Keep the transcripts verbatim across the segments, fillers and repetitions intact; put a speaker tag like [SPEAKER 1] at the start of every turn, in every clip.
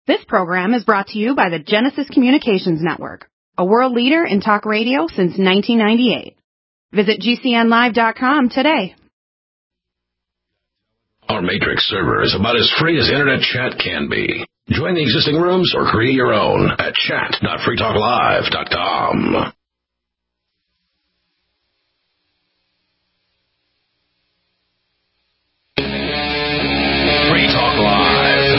[SPEAKER 1] This program is brought to you by the Genesis Communications Network, a world leader in talk radio since nineteen ninety-eight. Visit G C N live dot com today.
[SPEAKER 2] Our Matrix server is about as free as internet chat can be. Join the existing rooms or create your own at chat dot free talk live dot com. Free Talk Live.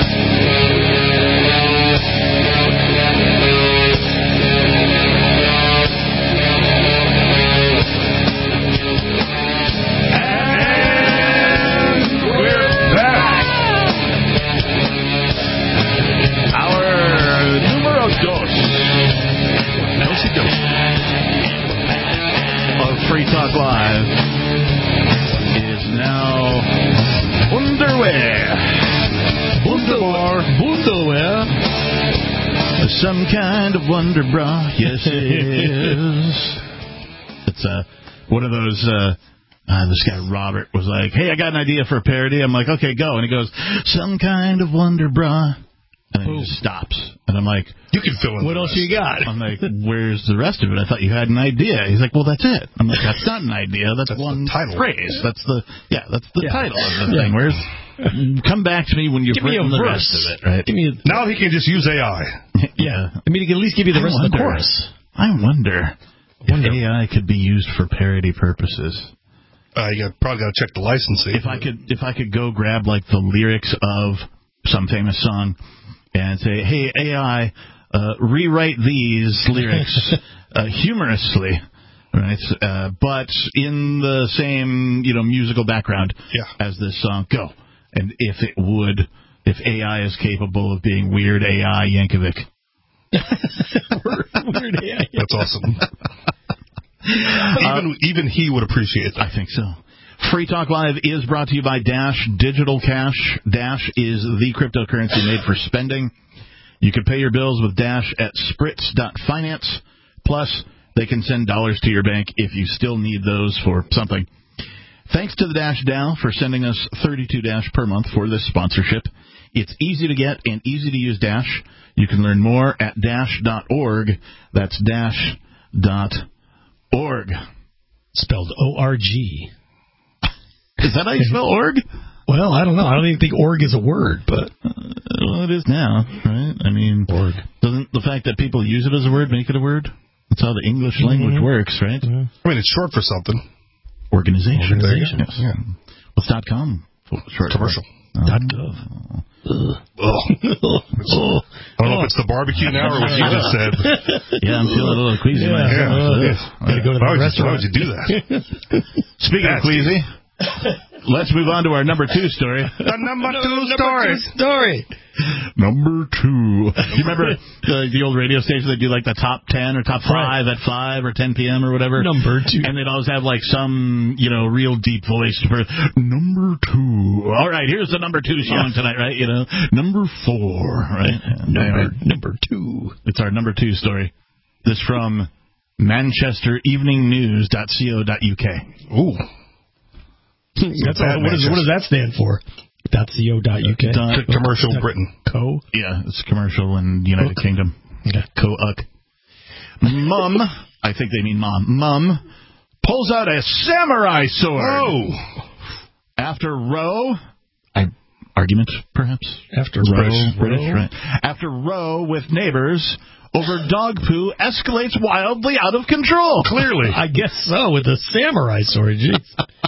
[SPEAKER 3] Free Talk Live is now underway. Wonderbar, Wonderwear. Some kind of wonder bra, yes it is. It's uh, one of those, uh, uh, this guy Robert was like, hey, I got an idea for a parody. I'm like, okay, go. And he goes, some kind of wonder bra. And then he just stops. And I'm like,
[SPEAKER 4] you can fill in
[SPEAKER 3] what
[SPEAKER 4] the
[SPEAKER 3] else
[SPEAKER 4] rest.
[SPEAKER 3] you got? I'm like, where's the rest of it? I thought you had an idea. He's like, well, that's it. I'm like, that's not an idea. That's, that's one title. Phrase. That's the, yeah, that's the yeah. title of the yeah. thing. Where's, come back to me when you've
[SPEAKER 4] give
[SPEAKER 3] written
[SPEAKER 4] me a
[SPEAKER 3] the
[SPEAKER 4] verse.
[SPEAKER 3] rest of it, right? Give me a,
[SPEAKER 4] now he can just use A I.
[SPEAKER 3] Yeah. I mean, he can at least give you the I rest wonder, of the chorus. I wonder, I wonder if A I could be used for parody purposes.
[SPEAKER 4] Uh, you got, probably got to check the licensing.
[SPEAKER 3] If I could, if I could go grab like the lyrics of some famous song and say, hey, A I, uh, rewrite these lyrics uh, humorously, right? Uh, but in the same, you know, musical background
[SPEAKER 4] yeah.
[SPEAKER 3] as this song. Go. And if it would, if A I is capable of being Weird A I Yankovic.
[SPEAKER 4] Weird A I. That's awesome. even, uh, even he would appreciate that.
[SPEAKER 3] I think so. Free Talk Live is brought to you by Dash Digital Cash. Dash is the cryptocurrency made for spending. You can pay your bills with Dash at spritz dot finance. Plus, they can send dollars to your bank if you still need those for something. Thanks to the Dash DAO for sending us thirty-two Dash per month for this sponsorship. It's easy to get and easy to use Dash. You can learn more at dash dot org. That's dash dot org.
[SPEAKER 5] Spelled O R G.
[SPEAKER 3] Is that how you spell org?
[SPEAKER 5] Well, I don't know. I don't even think org is a word, but
[SPEAKER 3] uh, well, it is now, right? I mean,
[SPEAKER 5] org.
[SPEAKER 3] Doesn't the fact that people use it as a word make it a word? That's how the English mm-hmm. language works, right?
[SPEAKER 4] Mm-hmm. I mean, it's short for something.
[SPEAKER 3] Organization.
[SPEAKER 4] Organization.
[SPEAKER 3] Yes. Yeah. What's dot com? Short
[SPEAKER 4] commercial.
[SPEAKER 3] Oh.
[SPEAKER 5] Dot gov.
[SPEAKER 4] Oh. oh. I don't know if it's the barbecue now or what you just said.
[SPEAKER 3] Yeah, I'm feeling a little queasy.
[SPEAKER 4] Yeah, yeah.
[SPEAKER 3] So
[SPEAKER 4] yeah.
[SPEAKER 3] Gotta go to the
[SPEAKER 4] why
[SPEAKER 3] restaurant.
[SPEAKER 4] Why would you do that?
[SPEAKER 3] Speaking That's of queasy, let's move on to our number two story.
[SPEAKER 4] The number two story.
[SPEAKER 5] story.
[SPEAKER 3] Number two. You remember the, the old radio station that do like the top ten or top five right. at five or ten p.m. or whatever?
[SPEAKER 5] Number two.
[SPEAKER 3] And they'd always have like some, you know, real deep voice for number two. All right, here's the number two song tonight, right? You know, number four, right?
[SPEAKER 5] Number, number two.
[SPEAKER 3] It's our number two story. This from Manchester Evening News dot co dot uk.
[SPEAKER 4] Ooh.
[SPEAKER 5] That's all, what, is, what does that stand for? .co.uk.
[SPEAKER 3] Dot,
[SPEAKER 4] commercial dot, Britain.
[SPEAKER 5] Co?
[SPEAKER 3] Yeah, it's commercial in the United Ook. Kingdom.
[SPEAKER 5] Okay.
[SPEAKER 3] Co-uck. Mum, I think they mean mom. Mum pulls out a samurai sword.
[SPEAKER 4] Oh.
[SPEAKER 3] After row, I, argument, perhaps?
[SPEAKER 5] After
[SPEAKER 3] row.
[SPEAKER 5] British,
[SPEAKER 3] British, right. After row with neighbors over dog poo escalates wildly out of control.
[SPEAKER 4] Clearly.
[SPEAKER 5] I guess so, with a samurai sword. Jeez.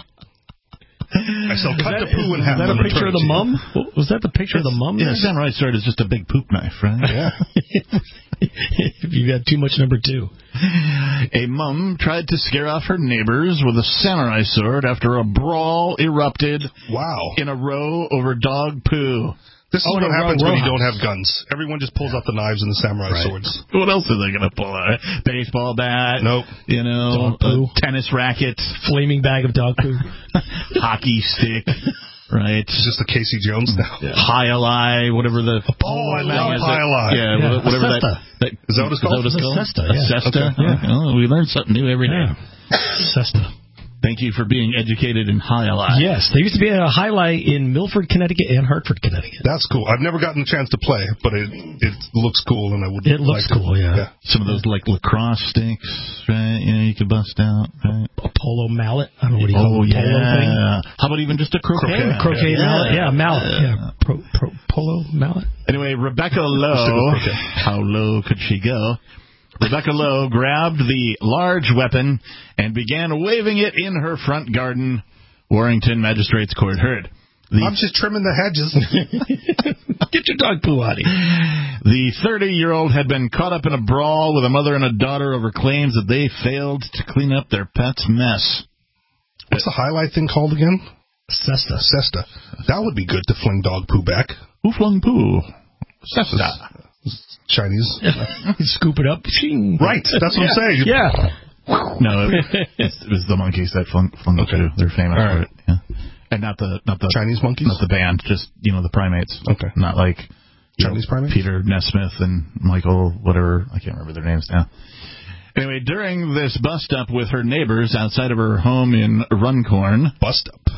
[SPEAKER 4] I shall cut the poo in half.
[SPEAKER 5] Was that a picture of the mum? Was that the picture
[SPEAKER 3] it's,
[SPEAKER 5] of the mum?
[SPEAKER 3] Yeah, samurai sword is just a big poop knife, right?
[SPEAKER 4] Yeah.
[SPEAKER 5] If you got too much number two.
[SPEAKER 3] A mum tried to scare off her neighbors with a samurai sword after a brawl erupted.
[SPEAKER 4] Wow.
[SPEAKER 3] In a row over dog poo.
[SPEAKER 4] This is
[SPEAKER 5] oh,
[SPEAKER 4] what
[SPEAKER 5] no,
[SPEAKER 4] happens
[SPEAKER 5] row, row
[SPEAKER 4] when you
[SPEAKER 5] house.
[SPEAKER 4] don't have guns. Everyone just pulls out the knives and the samurai
[SPEAKER 5] right.
[SPEAKER 4] swords.
[SPEAKER 3] What else are they going to pull out? Baseball bat?
[SPEAKER 4] Nope.
[SPEAKER 3] You know,
[SPEAKER 5] dog poo.
[SPEAKER 3] Tennis racket.
[SPEAKER 5] Flaming bag of dog poo.
[SPEAKER 3] Hockey stick. Right.
[SPEAKER 4] It's just the Casey Jones now.
[SPEAKER 3] Yeah. High-a-lie, whatever the...
[SPEAKER 4] Oh, I love high-a-lie.
[SPEAKER 3] Yeah,
[SPEAKER 5] yeah,
[SPEAKER 3] whatever that, that...
[SPEAKER 4] Is that what it's called?
[SPEAKER 3] Is that what it's called?
[SPEAKER 5] Cesta, yeah.
[SPEAKER 3] Cesta.
[SPEAKER 4] Okay.
[SPEAKER 3] Yeah. Oh, we learn something new every day.
[SPEAKER 5] Yeah. Cesta.
[SPEAKER 3] Thank you for being educated in highlight.
[SPEAKER 5] Yes, there used to be a highlight in Milford, Connecticut, and Hartford, Connecticut.
[SPEAKER 4] That's cool. I've never gotten a chance to play, but it it looks cool, and I would.
[SPEAKER 5] It looks
[SPEAKER 4] like
[SPEAKER 5] cool,
[SPEAKER 4] to,
[SPEAKER 5] yeah.
[SPEAKER 4] yeah.
[SPEAKER 3] Some of those like lacrosse sticks, right? You know, you could bust out, right?
[SPEAKER 5] A polo mallet. I don't know what do you
[SPEAKER 3] Oh
[SPEAKER 5] call it.
[SPEAKER 3] yeah.
[SPEAKER 5] Polo thing?
[SPEAKER 3] How about even just a croquet?
[SPEAKER 4] Croquet.
[SPEAKER 5] Croquet
[SPEAKER 3] yeah.
[SPEAKER 5] mallet. Yeah, mallet. Yeah, pro, pro, polo mallet.
[SPEAKER 3] Anyway, Rebecca Lowe, how low could she go? Rebecca Lowe grabbed the large weapon and began waving it in her front garden, Warrington Magistrates Court heard. The,
[SPEAKER 4] I'm just trimming the hedges.
[SPEAKER 5] Get your dog poo out of here.
[SPEAKER 3] The thirty-year-old had been caught up in a brawl with a mother and a daughter over claims that they failed to clean up their pet's mess.
[SPEAKER 4] What's the highlight thing called again?
[SPEAKER 5] Cesta.
[SPEAKER 4] Cesta. That would be good to fling dog poo back.
[SPEAKER 3] Who flung poo? Cesta.
[SPEAKER 4] Chinese.
[SPEAKER 5] Scoop it up. Shing.
[SPEAKER 4] Right. That's what I'm saying.
[SPEAKER 5] Yeah.
[SPEAKER 3] No, it, it was the monkeys that flung, flung
[SPEAKER 4] Okay.
[SPEAKER 3] poo. They're famous
[SPEAKER 4] All
[SPEAKER 3] for
[SPEAKER 4] right.
[SPEAKER 3] it. Yeah. And not the not the
[SPEAKER 4] Chinese monkeys?
[SPEAKER 3] not the band, just you know the primates.
[SPEAKER 4] Okay.
[SPEAKER 3] Not like you
[SPEAKER 4] Chinese
[SPEAKER 3] know,
[SPEAKER 4] primates?
[SPEAKER 3] Peter Nesmith and Michael whatever. I can't remember their names now. Anyway, during this bust up with her neighbors outside of her home in Runcorn,
[SPEAKER 4] Bust up.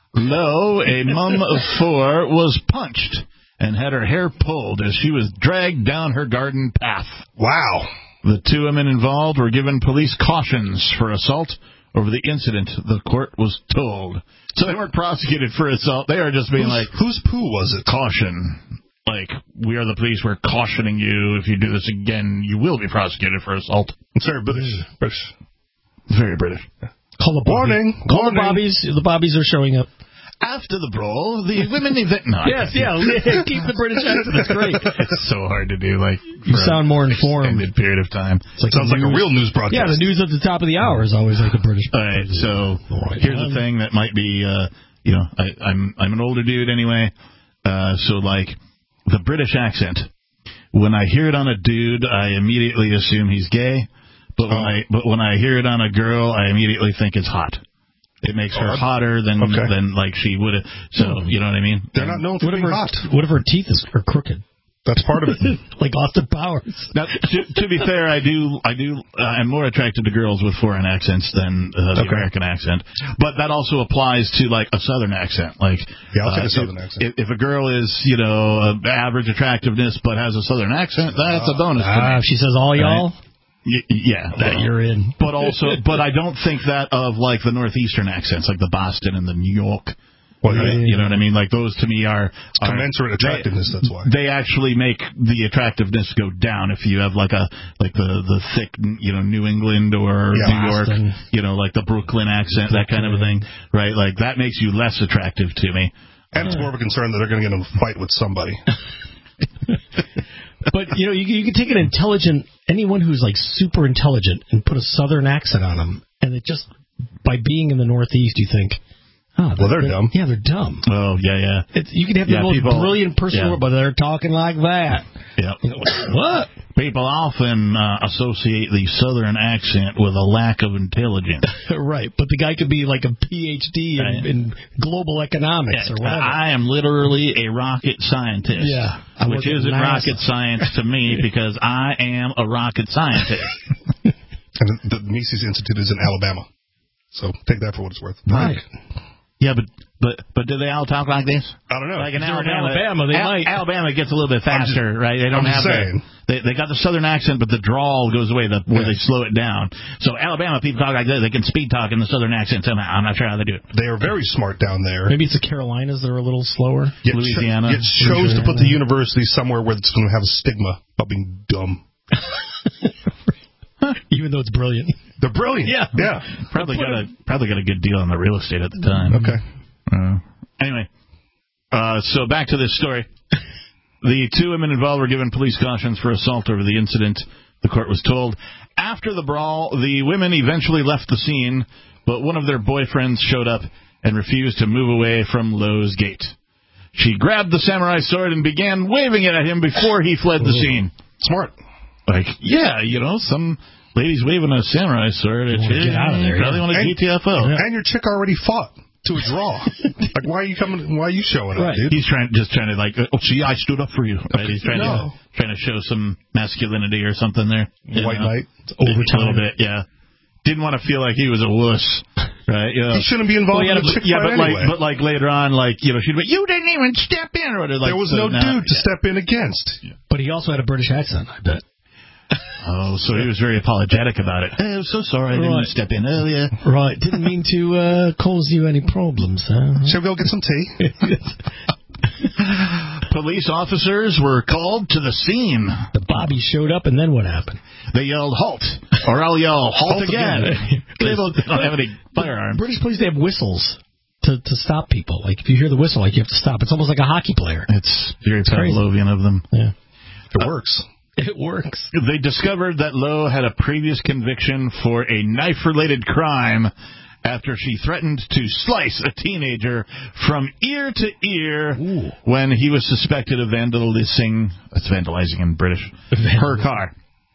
[SPEAKER 3] Lowe, a mom of four, was punched and had her hair pulled as she was dragged down her garden path.
[SPEAKER 4] Wow.
[SPEAKER 3] The two women involved were given police cautions for assault over the incident, the court was told. So they weren't prosecuted for assault. They were just being
[SPEAKER 4] Who's,
[SPEAKER 3] like,
[SPEAKER 4] whose poo was it?
[SPEAKER 3] caution. Like, we are the police, we're cautioning you. If you do this again, you will be prosecuted for assault.
[SPEAKER 4] It's very British. British.
[SPEAKER 3] Very British.
[SPEAKER 5] Call the Bobby.
[SPEAKER 4] Warning.
[SPEAKER 5] Call
[SPEAKER 4] Warning.
[SPEAKER 5] the Bobbies. The Bobbies are showing up.
[SPEAKER 3] After the brawl, the women event... No,
[SPEAKER 5] Yes, yeah. Keep the British accent. That's great.
[SPEAKER 3] It's so hard to do, like,
[SPEAKER 5] You
[SPEAKER 3] for
[SPEAKER 5] sound more
[SPEAKER 3] an
[SPEAKER 5] informed.
[SPEAKER 3] extended period of time.
[SPEAKER 5] Like
[SPEAKER 4] Sounds like a real news broadcast.
[SPEAKER 5] Yeah, the news at the top of the hour is always like a British.
[SPEAKER 3] All right, so
[SPEAKER 5] Right.
[SPEAKER 3] here's the thing that might be, uh, you know, I, I'm I'm an older dude anyway, uh, so like the British accent. When I hear it on a dude, I immediately assume he's gay, but when
[SPEAKER 4] Oh.
[SPEAKER 3] I but when I hear it on a girl, I immediately think it's hot. It makes her hotter than
[SPEAKER 4] Okay.
[SPEAKER 3] than like she would have. So you know what I mean?
[SPEAKER 4] They're not known for
[SPEAKER 5] What if
[SPEAKER 4] being
[SPEAKER 5] her,
[SPEAKER 4] hot.
[SPEAKER 5] what if her teeth is, are crooked?
[SPEAKER 4] That's part of it.
[SPEAKER 5] Like Austin Powers.
[SPEAKER 3] Now, to, to be fair, I do, I do, uh, I'm more attracted to girls with foreign accents than uh, the
[SPEAKER 4] Okay.
[SPEAKER 3] American accent. But that also applies to like a Southern accent. Like,
[SPEAKER 4] Yeah, I'll take a
[SPEAKER 3] uh,
[SPEAKER 4] Southern
[SPEAKER 3] if,
[SPEAKER 4] accent.
[SPEAKER 3] If, if a girl is, you know, uh, average attractiveness but has a Southern accent, that's a bonus. to
[SPEAKER 5] Ah,
[SPEAKER 3] me.
[SPEAKER 5] if she says all y'all,
[SPEAKER 3] Y- yeah,
[SPEAKER 5] that you're in.
[SPEAKER 3] But also, but I don't think that of like the Northeastern accents, like the Boston and the New York.
[SPEAKER 4] Well,
[SPEAKER 3] Right?
[SPEAKER 4] yeah.
[SPEAKER 3] You know what I mean? Like those to me are, are
[SPEAKER 4] Commensurate attractiveness,
[SPEAKER 3] They,
[SPEAKER 4] that's why.
[SPEAKER 3] they actually make the attractiveness go down if you have like a like the the thick, you know, New England or
[SPEAKER 4] Yeah,
[SPEAKER 3] New York,
[SPEAKER 5] Boston.
[SPEAKER 3] you know, like the Brooklyn accent, that kind of a thing, right? Like that makes you less attractive to me.
[SPEAKER 4] And it's more of a concern that they're going to get in a fight with somebody.
[SPEAKER 5] But, you know, you, you can take an intelligent, anyone who's like super intelligent and put a Southern accent on them, and it just, by being in the Northeast, you think, oh,
[SPEAKER 4] Well, they're dumb.
[SPEAKER 5] Yeah, they're dumb.
[SPEAKER 3] Oh yeah, yeah,
[SPEAKER 5] It's, you can have the
[SPEAKER 3] Yeah,
[SPEAKER 5] most
[SPEAKER 3] people-
[SPEAKER 5] brilliant person in the
[SPEAKER 3] yeah.
[SPEAKER 5] world, but they're talking like that.
[SPEAKER 3] yeah.
[SPEAKER 5] You know, what?
[SPEAKER 3] People often uh, associate the Southern accent with a lack of intelligence.
[SPEAKER 5] Right, but the guy could be like a P H D in,
[SPEAKER 3] Right.
[SPEAKER 5] in global economics or whatever.
[SPEAKER 3] I am literally a rocket scientist.
[SPEAKER 5] Yeah, I work
[SPEAKER 3] Which
[SPEAKER 5] at
[SPEAKER 3] isn't
[SPEAKER 5] NASA.
[SPEAKER 3] rocket science to me because I am a rocket scientist.
[SPEAKER 4] And the, the Mises Institute is in Alabama. So take that for what it's worth.
[SPEAKER 5] Right.
[SPEAKER 3] Yeah, but but but do they all talk like this?
[SPEAKER 4] I don't know.
[SPEAKER 3] Like in
[SPEAKER 5] If they're in
[SPEAKER 3] Alabama,
[SPEAKER 5] Alabama, they
[SPEAKER 3] Al-
[SPEAKER 5] might.
[SPEAKER 3] Alabama gets a little bit
[SPEAKER 4] I'm just-
[SPEAKER 3] faster, right? They don't
[SPEAKER 4] I'm
[SPEAKER 3] have
[SPEAKER 4] just
[SPEAKER 3] the,
[SPEAKER 4] saying.
[SPEAKER 3] they they got the Southern accent, but the drawl goes away. The where
[SPEAKER 4] Yeah.
[SPEAKER 3] they slow it down. So Alabama people talk like this. They can speed talk in the Southern accent somehow. I'm not sure how they do it.
[SPEAKER 4] They are very smart down there.
[SPEAKER 5] Maybe it's the Carolinas that are a little slower.
[SPEAKER 4] Yet
[SPEAKER 3] Louisiana.
[SPEAKER 4] Yet chose to put the university somewhere where it's going to have a stigma about being dumb.
[SPEAKER 5] Even though it's brilliant.
[SPEAKER 4] They're brilliant.
[SPEAKER 5] Yeah.
[SPEAKER 4] Yeah.
[SPEAKER 3] Probably got a probably got a good deal on the real estate at the time.
[SPEAKER 4] Okay.
[SPEAKER 3] Uh, anyway, uh, so back to this story. The two women involved were given police cautions for assault over the incident, the court was told. After the brawl, the women eventually left the scene, but one of their boyfriends showed up and refused to move away from Lowe's gate. She grabbed the samurai sword and began waving it at him before he fled the scene.
[SPEAKER 4] Smart.
[SPEAKER 3] Like, yeah, you know, some lady's waving a samurai sword at
[SPEAKER 5] wanna
[SPEAKER 3] you.
[SPEAKER 5] get out of there,
[SPEAKER 3] You probably
[SPEAKER 5] yeah.
[SPEAKER 3] want to
[SPEAKER 4] And-
[SPEAKER 3] G T F O.
[SPEAKER 4] And your chick already fought to a draw. Like, why are you coming? Why are you showing up,
[SPEAKER 5] Right.
[SPEAKER 4] dude?
[SPEAKER 3] He's trying, just trying to like, oh, see, I stood up for you. Right? He's trying
[SPEAKER 4] No.
[SPEAKER 3] to trying to show some masculinity or something there. You
[SPEAKER 4] White
[SPEAKER 3] know?
[SPEAKER 4] knight.
[SPEAKER 5] It's overtime.
[SPEAKER 3] A little bit, yeah. Didn't want to feel like he was a wuss. Right? You know,
[SPEAKER 4] he shouldn't be involved
[SPEAKER 3] well, yeah,
[SPEAKER 4] in a
[SPEAKER 3] but,
[SPEAKER 4] chick
[SPEAKER 3] yeah,
[SPEAKER 4] fight
[SPEAKER 3] but
[SPEAKER 4] anyway.
[SPEAKER 3] like, but like later on, like you know, she'd be, you didn't even step in, or like
[SPEAKER 4] there was
[SPEAKER 3] so
[SPEAKER 4] no
[SPEAKER 3] now,
[SPEAKER 4] dude to step in against.
[SPEAKER 5] But he also had a British accent, I bet.
[SPEAKER 3] Oh, so he was very apologetic about it. Oh, so sorry, I didn't
[SPEAKER 5] Right.
[SPEAKER 3] step in earlier.
[SPEAKER 5] Right, didn't mean to uh, cause you any problems, huh?
[SPEAKER 4] Shall we go get some tea?
[SPEAKER 3] Police officers were called to the scene.
[SPEAKER 5] The Bobby showed up, and then what happened?
[SPEAKER 3] They yelled, halt, or I'll yell, halt,
[SPEAKER 4] Halt
[SPEAKER 3] again.
[SPEAKER 4] again.
[SPEAKER 3] They don't have any firearms.
[SPEAKER 5] British police, they have whistles to, to stop people. Like, if you hear the whistle, like, you have to stop. It's almost like a hockey player.
[SPEAKER 3] It's very
[SPEAKER 5] crazy.
[SPEAKER 3] Pavlovian of them.
[SPEAKER 5] Yeah.
[SPEAKER 4] It works.
[SPEAKER 5] It works.
[SPEAKER 3] They discovered that Lowe had a previous conviction for a knife-related crime after she threatened to slice a teenager from ear to ear
[SPEAKER 5] Ooh.
[SPEAKER 3] when he was suspected of vandalizing, that's vandalizing in British, her car.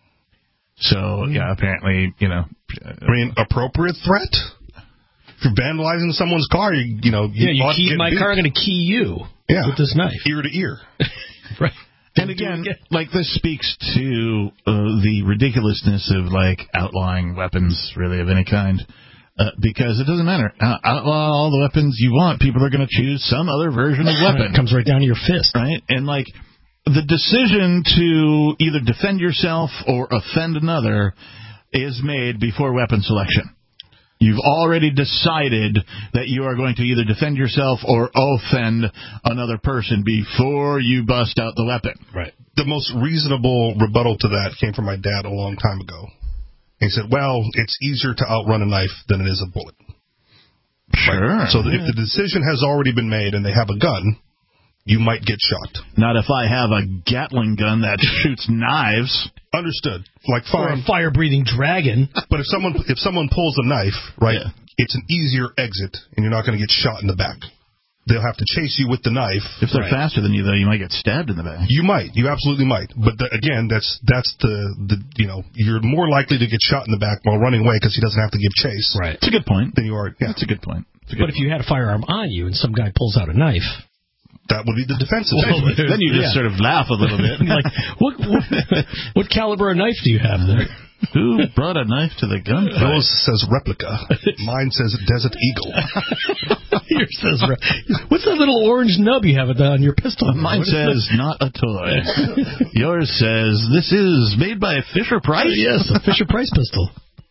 [SPEAKER 3] So, yeah, apparently, you know.
[SPEAKER 4] I mean, appropriate threat? If you're vandalizing someone's car, you, you know, you
[SPEAKER 5] Yeah, you
[SPEAKER 4] ought to
[SPEAKER 5] key
[SPEAKER 4] get
[SPEAKER 5] my
[SPEAKER 4] beat.
[SPEAKER 5] car, I'm going to key you
[SPEAKER 4] Yeah.
[SPEAKER 5] with this knife.
[SPEAKER 4] Ear to ear.
[SPEAKER 5] Right.
[SPEAKER 3] And again, like, this speaks to uh, the ridiculousness of, like, outlawing weapons, really, of any kind. Uh, because it doesn't matter. Uh, outlaw all the weapons you want. People are going to choose some other version of weapon.
[SPEAKER 5] It comes right down to your fist.
[SPEAKER 3] Right? And, like, the decision to either defend yourself or offend another is made before weapon selection. You've already decided that you are going to either defend yourself or offend another person before you bust out the weapon.
[SPEAKER 4] Right. The most reasonable rebuttal to that came from my dad a long time ago. He said, well, it's easier to outrun a knife than it is a bullet.
[SPEAKER 3] Sure.
[SPEAKER 4] Right? So that if the decision has already been made and they have a gun, you might get shot.
[SPEAKER 3] Not if I have a Gatling gun that shoots knives.
[SPEAKER 4] Understood. Like,
[SPEAKER 5] Or
[SPEAKER 4] fine.
[SPEAKER 5] a fire-breathing dragon.
[SPEAKER 4] But if someone if someone pulls a knife, right,
[SPEAKER 3] Yeah.
[SPEAKER 4] it's an easier exit, and you're not going to get shot in the back. They'll have to chase you with the knife.
[SPEAKER 3] If they're
[SPEAKER 5] Right.
[SPEAKER 3] faster than you, though, you might get stabbed in the back.
[SPEAKER 4] You might. You absolutely might. But the, again, that's that's the, the, you know, you're more likely to get shot in the back while running away because he doesn't have to give chase.
[SPEAKER 5] Right.
[SPEAKER 3] It's a good point.
[SPEAKER 4] Than you are. Yeah.
[SPEAKER 3] That's a good point. It's a good
[SPEAKER 5] But if you had a firearm on you and some guy pulls out a knife,
[SPEAKER 4] That would be the defensive.
[SPEAKER 5] Well,
[SPEAKER 4] measure.
[SPEAKER 3] then you just
[SPEAKER 5] Yeah.
[SPEAKER 3] sort of laugh a little bit.
[SPEAKER 5] like, what, what what caliber of knife do you have there?
[SPEAKER 3] Who brought a knife to the gunfight?
[SPEAKER 4] Yours says replica. Mine says Desert Eagle.
[SPEAKER 5] Yours says, what's that little orange nub you have on your pistol?
[SPEAKER 3] Mine
[SPEAKER 5] What is
[SPEAKER 3] says, not a toy. Yours says, this is made by Fisher Price?
[SPEAKER 5] that? Yes, a Fisher Price pistol.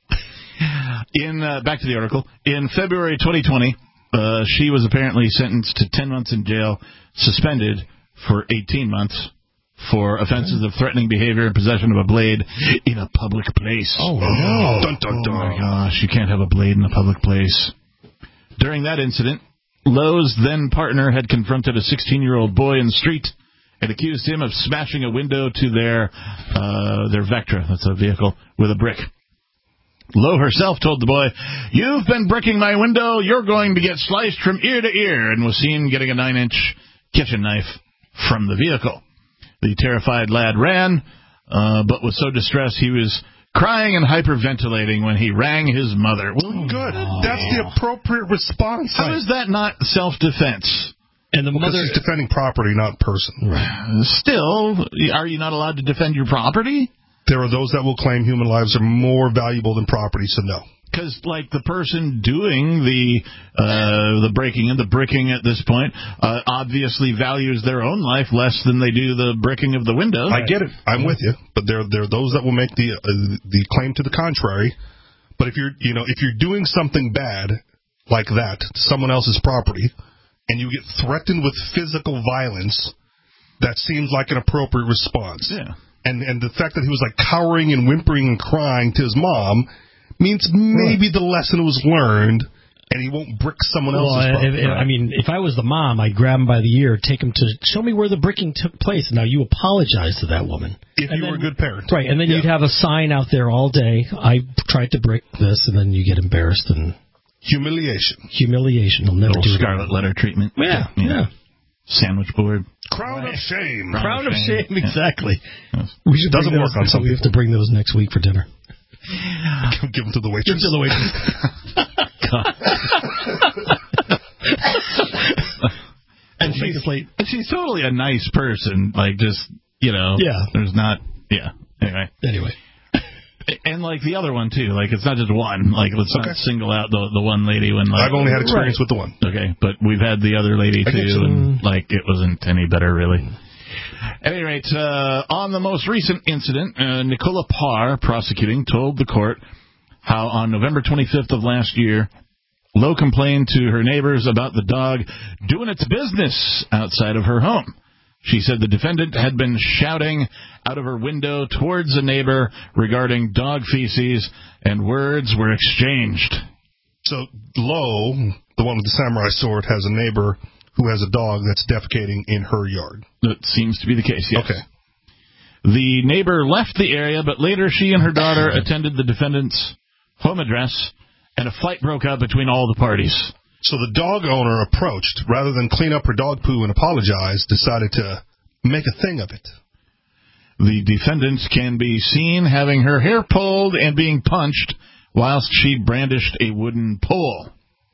[SPEAKER 3] In uh, back to the article. In February twenty twenty, uh, she was apparently sentenced to ten months in jail, suspended for eighteen months for offenses of threatening behavior and possession of a blade in a public place.
[SPEAKER 5] Oh, no.
[SPEAKER 4] Dun, dun, dun.
[SPEAKER 3] Oh, my gosh, you can't have a blade in a public place. During that incident, Lowe's then partner had confronted a sixteen-year-old boy in the street and accused him of smashing a window to their uh, their Vectra, that's a vehicle, with a brick. Lowe herself told the boy, "You've been bricking my window, you're going to get sliced from ear to ear," and was seen getting a nine-inch kitchen knife from the vehicle. The terrified lad ran, uh, but was so distressed he was crying and hyperventilating when he rang his mother. Well,
[SPEAKER 4] Good. That's the appropriate response.
[SPEAKER 3] how is that not self-defense?
[SPEAKER 5] And the
[SPEAKER 4] Because
[SPEAKER 5] mother...
[SPEAKER 4] he's defending property, not person.
[SPEAKER 3] Still, are you not allowed to defend your property?
[SPEAKER 4] There are those that will claim human lives are more valuable than property, so no.
[SPEAKER 3] Because, like, the person doing the uh, the breaking and the bricking at this point uh, obviously values their own life less than they do the bricking of the window.
[SPEAKER 4] I get it. I'm with you. But there, there are those that will make the uh, the claim to the contrary. But if you're, you know, if you're doing something bad like that to someone else's property, and you get threatened with physical violence, that seems like an appropriate response.
[SPEAKER 3] Yeah.
[SPEAKER 4] And and the fact that he was like cowering and whimpering and crying to his mom means maybe the lesson was learned, and he won't brick someone
[SPEAKER 5] Well,
[SPEAKER 4] else's property.
[SPEAKER 5] if, if, I mean, if I was the mom, I'd grab him by the ear, take him to show me where the bricking took place. Now you apologize to that woman.
[SPEAKER 4] If
[SPEAKER 5] And
[SPEAKER 4] you were
[SPEAKER 5] then-
[SPEAKER 4] a good parent.
[SPEAKER 5] Right, and then
[SPEAKER 4] Yeah.
[SPEAKER 5] you'd have a sign out there all day. I tried to brick this, and then you get embarrassed and
[SPEAKER 4] Humiliation.
[SPEAKER 5] humiliation. I'll never
[SPEAKER 3] Little
[SPEAKER 5] do it.
[SPEAKER 3] scarlet letter treatment.
[SPEAKER 5] Yeah, yeah.
[SPEAKER 3] Sandwich board.
[SPEAKER 4] Crown of shame.
[SPEAKER 5] Crown of
[SPEAKER 3] shame.
[SPEAKER 5] shame,
[SPEAKER 3] Yeah.
[SPEAKER 5] exactly.
[SPEAKER 3] Yes.
[SPEAKER 5] We should
[SPEAKER 4] Doesn't
[SPEAKER 5] bring
[SPEAKER 4] work
[SPEAKER 5] those,
[SPEAKER 4] on some
[SPEAKER 5] We have to
[SPEAKER 4] people.
[SPEAKER 5] bring those next week for dinner.
[SPEAKER 4] Give them to the
[SPEAKER 5] Give
[SPEAKER 4] waitress.
[SPEAKER 5] to the waitress.
[SPEAKER 3] And
[SPEAKER 5] Make
[SPEAKER 3] she's,
[SPEAKER 5] us late.
[SPEAKER 3] and she's totally a nice person. Like, just, you know.
[SPEAKER 5] Yeah.
[SPEAKER 3] There's not, yeah. Anyway.
[SPEAKER 5] Anyway.
[SPEAKER 3] And like the other one too, like it's not just one. Like let's not
[SPEAKER 4] Okay.
[SPEAKER 3] single out the the one lady when like
[SPEAKER 4] I've only had experience
[SPEAKER 5] Right.
[SPEAKER 4] with the one.
[SPEAKER 3] okay, but we've had the other lady
[SPEAKER 4] I get
[SPEAKER 3] too,
[SPEAKER 4] you.
[SPEAKER 3] and like it wasn't any better really. At any rate, uh, on the most recent incident, uh, Nicola Parr, prosecuting, told the court how on November twenty-fifth of last year, Lowe complained to her neighbors about the dog doing its business outside of her home. She said the defendant had been shouting out of her window towards a neighbor regarding dog feces, and words were exchanged.
[SPEAKER 4] So Lowe, the one with the samurai sword, has a neighbor who has a dog that's defecating in her yard.
[SPEAKER 3] That seems to be the case, yes.
[SPEAKER 4] Okay.
[SPEAKER 3] The neighbor left the area, but later she and her daughter attended the defendant's home address, and a fight broke out between all the parties.
[SPEAKER 4] So the dog owner approached, rather than clean up her dog poo and apologize, decided to make a thing of it.
[SPEAKER 3] The defendant can be seen having her hair pulled and being punched whilst she brandished a wooden pole.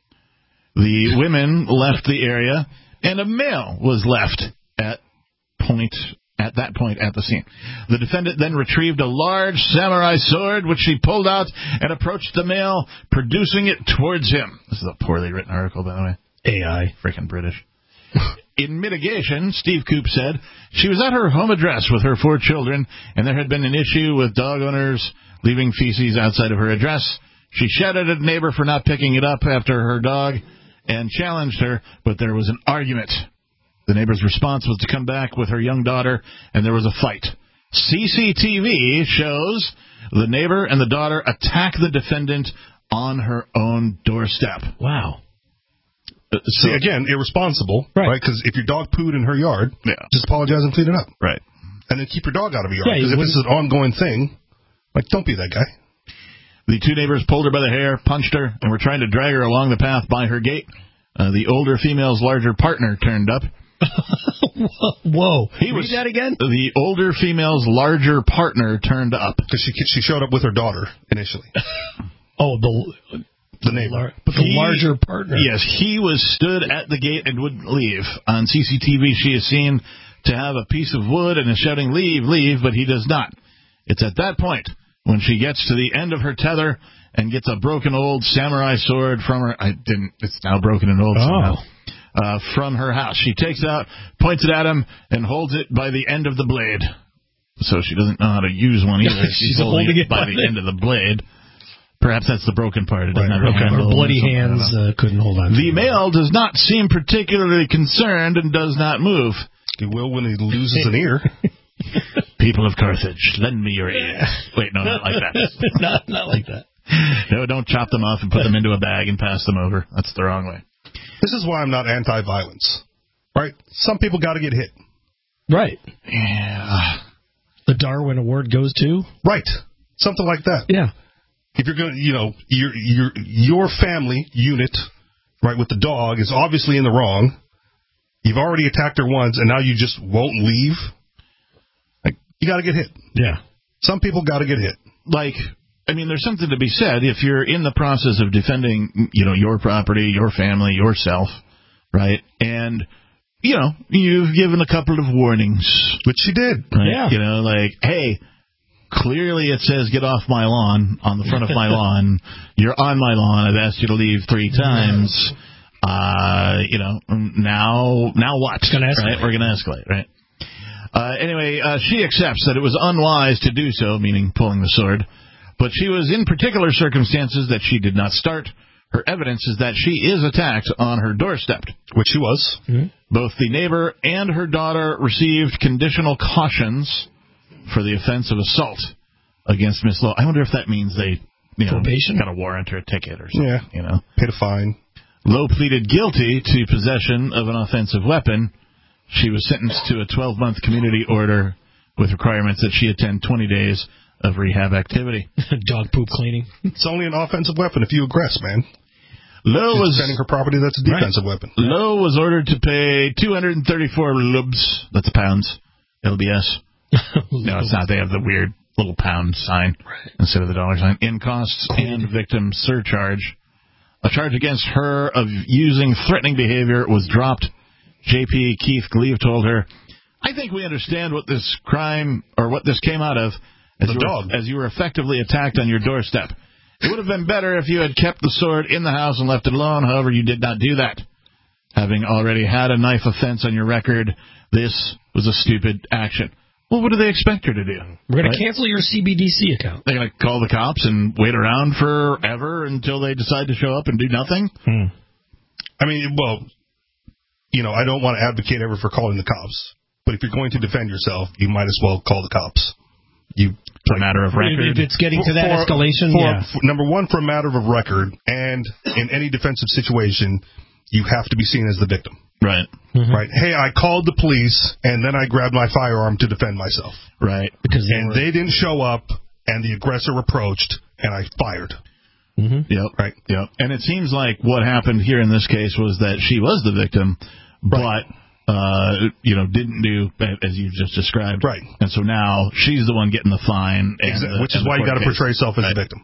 [SPEAKER 3] The women left the area, and a male was left at point at that point at the scene. The defendant then retrieved a large samurai sword, which she pulled out and approached the male, producing it towards him. This is a poorly written article, by the way.
[SPEAKER 5] A I.
[SPEAKER 3] Freaking British. In mitigation, Steve Coop said she was at her home address with her four children, and there had been an issue with dog owners leaving feces outside of her address. She shouted at a neighbor for not picking it up after her dog and challenged her, but there was an argument. The neighbor's response was to come back with her young daughter, and there was a fight. C C T V shows the neighbor and the daughter attack the defendant on her own doorstep.
[SPEAKER 5] Wow.
[SPEAKER 3] Uh, so,
[SPEAKER 4] See, again, irresponsible, right? Because if your dog pooed in her yard,
[SPEAKER 3] yeah.
[SPEAKER 4] just apologize and clean it up.
[SPEAKER 3] Right.
[SPEAKER 4] And then keep your dog out of your yard.
[SPEAKER 5] Yeah,
[SPEAKER 4] Because
[SPEAKER 5] you
[SPEAKER 4] if this is an ongoing thing, like, don't be that guy.
[SPEAKER 3] The two neighbors pulled her by the hair, punched her, and were trying to drag her along the path by her gate. Uh, the older female's larger partner turned up.
[SPEAKER 5] Whoa.
[SPEAKER 3] He
[SPEAKER 5] Read
[SPEAKER 3] was,
[SPEAKER 5] that again?
[SPEAKER 3] The older female's larger partner turned up.
[SPEAKER 4] Because she, she showed up with her daughter initially.
[SPEAKER 5] Oh, the
[SPEAKER 4] The neighbor.
[SPEAKER 5] lar- but the
[SPEAKER 3] He-
[SPEAKER 5] larger partner.
[SPEAKER 3] Yes, he was stood at the gate and wouldn't leave. On C C T V, she is seen to have a piece of wood and is shouting, "Leave, leave," but he does not. It's at that point when she gets to the end of her tether and gets a broken old samurai sword from her. I didn't. It's now broken and old.
[SPEAKER 5] Oh.
[SPEAKER 3] Somehow. Uh, from her house. She takes it out, points it at him, and holds it by the end of the blade. So she doesn't know how to use one either. She's,
[SPEAKER 5] She's
[SPEAKER 3] holding,
[SPEAKER 5] holding
[SPEAKER 3] it
[SPEAKER 5] it
[SPEAKER 3] by
[SPEAKER 5] by
[SPEAKER 3] the
[SPEAKER 5] the-
[SPEAKER 3] end of the blade. Perhaps that's the broken part. It doesn't
[SPEAKER 4] Right,
[SPEAKER 3] have a
[SPEAKER 4] okay.
[SPEAKER 3] handle
[SPEAKER 5] Her bloody
[SPEAKER 3] or something, I don't
[SPEAKER 5] hands
[SPEAKER 3] know.
[SPEAKER 5] uh, couldn't hold on.
[SPEAKER 3] The
[SPEAKER 5] to it.
[SPEAKER 3] male does not seem particularly concerned and does not move.
[SPEAKER 4] He will when he loses an ear.
[SPEAKER 3] People of Carthage, lend me your ear. Wait, no, not like that.
[SPEAKER 5] not, not like that.
[SPEAKER 3] No, don't chop them off and put them into a bag and pass them over. That's the wrong way.
[SPEAKER 4] This is why I'm not anti-violence. Right? Some people got to get hit.
[SPEAKER 5] Right.
[SPEAKER 3] Yeah.
[SPEAKER 5] The Darwin Award goes to?
[SPEAKER 4] Right. Something like that.
[SPEAKER 5] Yeah.
[SPEAKER 4] If you're going to, you know, your your your family unit, right, with the dog is obviously in the wrong. You've already attacked her once, and now you just won't leave. Like, you got to get hit.
[SPEAKER 5] Yeah.
[SPEAKER 4] Some people got to get hit.
[SPEAKER 3] Like, I mean, there's something to be said if you're in the process of defending, you know, your property, your family, yourself, right? And, you know, you've given a couple of warnings.
[SPEAKER 4] Which she did.
[SPEAKER 3] Right?
[SPEAKER 5] Yeah.
[SPEAKER 3] You know, like, hey, clearly it says get off my lawn on the front of my lawn. You're on my lawn. I've asked you to leave three times. Uh, you know, now, now what?
[SPEAKER 5] It's gonna escalate.
[SPEAKER 3] Right? We're going to escalate, right? Uh, anyway, uh, she accepts that it was unwise to do so, meaning pulling the sword, but she was in particular circumstances that she did not start. Her evidence is that she is attacked on her doorstep.
[SPEAKER 4] Which she was.
[SPEAKER 5] Mm-hmm.
[SPEAKER 3] Both the neighbor and her daughter received conditional cautions for the offense of assault against Miss Lowe. I wonder if that means they, you know,
[SPEAKER 5] Probation?
[SPEAKER 3] got a warrant or a ticket or something.
[SPEAKER 4] Yeah.
[SPEAKER 3] You know,
[SPEAKER 4] Paid a fine.
[SPEAKER 3] Lowe pleaded guilty to possession of an offensive weapon. She was sentenced to a twelve-month community order with requirements that she attend twenty days of rehab activity.
[SPEAKER 5] Dog poop cleaning.
[SPEAKER 4] It's only an offensive weapon if you aggress, man.
[SPEAKER 3] Lowe
[SPEAKER 4] She's
[SPEAKER 3] was
[SPEAKER 4] defending her property, that's a defensive
[SPEAKER 3] right.
[SPEAKER 4] weapon.
[SPEAKER 3] Lowe was ordered to pay two hundred thirty-four lubs. That's pounds. L B S. No, it's not. They have the weird little pound sign
[SPEAKER 5] Right.
[SPEAKER 3] instead of the dollar sign. In costs and victim surcharge. A charge against her of using threatening behavior was dropped. J P Keith Gleave told her, I think we understand what this crime or what this came out of, as
[SPEAKER 4] the
[SPEAKER 3] you
[SPEAKER 4] dog.
[SPEAKER 3] Were, as you were effectively attacked on your doorstep. It would have been better if you had kept the sword in the house and left it alone. However, you did not do that. Having already had a knife offense on your record, this was a stupid action. Well, what do they expect her to do?
[SPEAKER 5] We're going
[SPEAKER 3] right?
[SPEAKER 5] to cancel your C B D C account.
[SPEAKER 3] They're going to call the cops and wait around forever until they decide to show up and do nothing?
[SPEAKER 5] Hmm.
[SPEAKER 4] I mean, well, you know, I don't want to advocate ever for calling the cops. But if you're going to defend yourself, you might as well call the cops. You,
[SPEAKER 3] for a matter of record.
[SPEAKER 5] If it's getting to that
[SPEAKER 4] for,
[SPEAKER 5] escalation,
[SPEAKER 4] for,
[SPEAKER 5] yeah.
[SPEAKER 4] For, number one, for a matter of record, and in any defensive situation, you have to be seen as the victim.
[SPEAKER 3] Right.
[SPEAKER 5] Mm-hmm.
[SPEAKER 4] Right. Hey, I called the police, and then I grabbed my firearm to defend myself.
[SPEAKER 3] Right.
[SPEAKER 5] Because they
[SPEAKER 4] and
[SPEAKER 5] were...
[SPEAKER 4] they didn't show up, and the aggressor approached, and I fired.
[SPEAKER 3] Mm-hmm. Yep.
[SPEAKER 4] Right.
[SPEAKER 3] Yep. And it seems like what happened here in this case was that she was the victim,
[SPEAKER 4] right.
[SPEAKER 3] but... Uh, you know, didn't do as you just described,
[SPEAKER 4] right?
[SPEAKER 3] And so now she's the one getting the fine, and
[SPEAKER 4] exactly.
[SPEAKER 3] the,
[SPEAKER 4] which is why you got to portray yourself as right. the victim.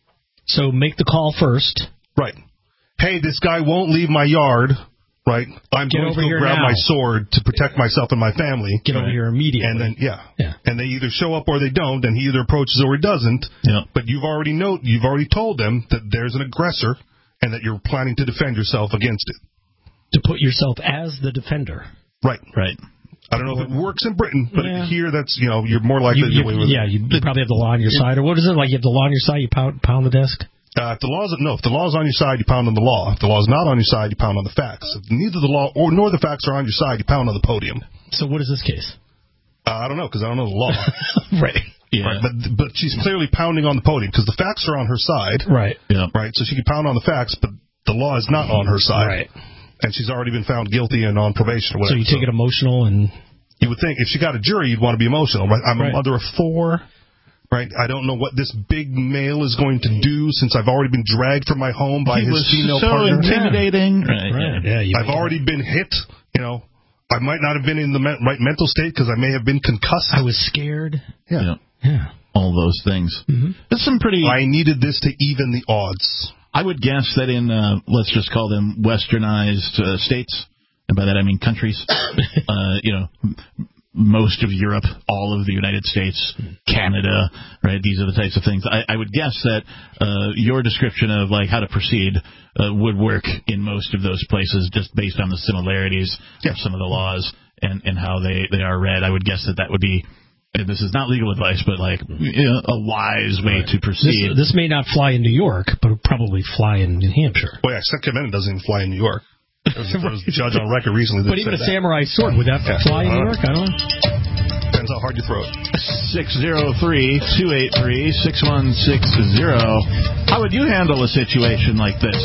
[SPEAKER 5] So make the call first,
[SPEAKER 4] right? Hey, this guy won't leave my yard, right? I'm
[SPEAKER 5] Get
[SPEAKER 4] going
[SPEAKER 5] over
[SPEAKER 4] to
[SPEAKER 5] here
[SPEAKER 4] grab
[SPEAKER 5] now.
[SPEAKER 4] my sword to protect myself and my family.
[SPEAKER 5] Get
[SPEAKER 3] right.
[SPEAKER 5] over here immediately,
[SPEAKER 4] and then yeah,
[SPEAKER 5] yeah,
[SPEAKER 4] and they either show up or they don't, and he either approaches or he doesn't.
[SPEAKER 3] Yeah.
[SPEAKER 4] But you've already know, you've already told them that there's an aggressor and that you're planning to defend yourself against it.
[SPEAKER 5] To put yourself as the defender.
[SPEAKER 4] Right,
[SPEAKER 3] right.
[SPEAKER 4] I don't know if it works in Britain, but
[SPEAKER 5] yeah.
[SPEAKER 4] here that's you know you're more likely
[SPEAKER 5] you, you,
[SPEAKER 4] to with
[SPEAKER 5] yeah, you, you probably have the law on your side, or what is it like? You have the law on your side, you pound pound the desk.
[SPEAKER 4] Uh, if the law's no, if the law's on your side, you pound on the law. If the law's not on your side, you pound on the facts. If neither the law or nor the facts are on your side, you pound on the podium.
[SPEAKER 5] So what is this case?
[SPEAKER 4] Uh, I don't know because I don't know the law.
[SPEAKER 5] right.
[SPEAKER 3] Yeah.
[SPEAKER 4] Right, but but she's clearly pounding on the podium because the facts are on her side.
[SPEAKER 5] Right.
[SPEAKER 3] Yeah.
[SPEAKER 4] Right. So she can pound on the facts, but the law is not on her side.
[SPEAKER 5] Right.
[SPEAKER 4] And she's already been found guilty and on probation or whatever.
[SPEAKER 5] So you take so it emotional and...
[SPEAKER 4] You would think if she got a jury, you'd want to be emotional, right? I'm
[SPEAKER 5] right.
[SPEAKER 4] a mother of four, right? I don't know what this big male is going to do since I've already been dragged from my home by
[SPEAKER 3] he
[SPEAKER 4] his
[SPEAKER 3] was
[SPEAKER 4] female
[SPEAKER 3] so
[SPEAKER 4] partner.
[SPEAKER 3] intimidating.
[SPEAKER 5] Yeah. Right. right. Yeah.
[SPEAKER 3] yeah
[SPEAKER 4] I've already been hit, you know. I might not have been in the me- right mental state because I may have been concussed.
[SPEAKER 5] I was scared.
[SPEAKER 3] Yeah.
[SPEAKER 5] Yeah. yeah.
[SPEAKER 3] All those things.
[SPEAKER 5] Mm-hmm.
[SPEAKER 3] That's some pretty...
[SPEAKER 4] I needed this to even the odds.
[SPEAKER 3] I would guess that in, uh, let's just call them westernized uh, states, and by that I mean countries, uh, you know, m- most of Europe, all of the United States, Canada, right? These are the types of things. I, I would guess that uh, your description of like how to proceed uh, would work in most of those places just based on the similarities
[SPEAKER 4] yeah.
[SPEAKER 3] of some of the laws and, and how they, they are read. I would guess that that would be... And this is not legal advice, but like you know, a wise way
[SPEAKER 5] right.
[SPEAKER 3] to proceed.
[SPEAKER 5] This, this may not fly in New York, but it'll probably fly in New Hampshire.
[SPEAKER 4] Well, yeah, Second Amendment doesn't even fly in New York. There was, there was a judge on record recently that
[SPEAKER 5] But even a
[SPEAKER 4] that.
[SPEAKER 5] samurai sword, would that yeah. fly in New York? I don't know.
[SPEAKER 4] Depends how hard you throw it.
[SPEAKER 3] six oh three, two eight three, six one six zero. How would you handle a situation like this?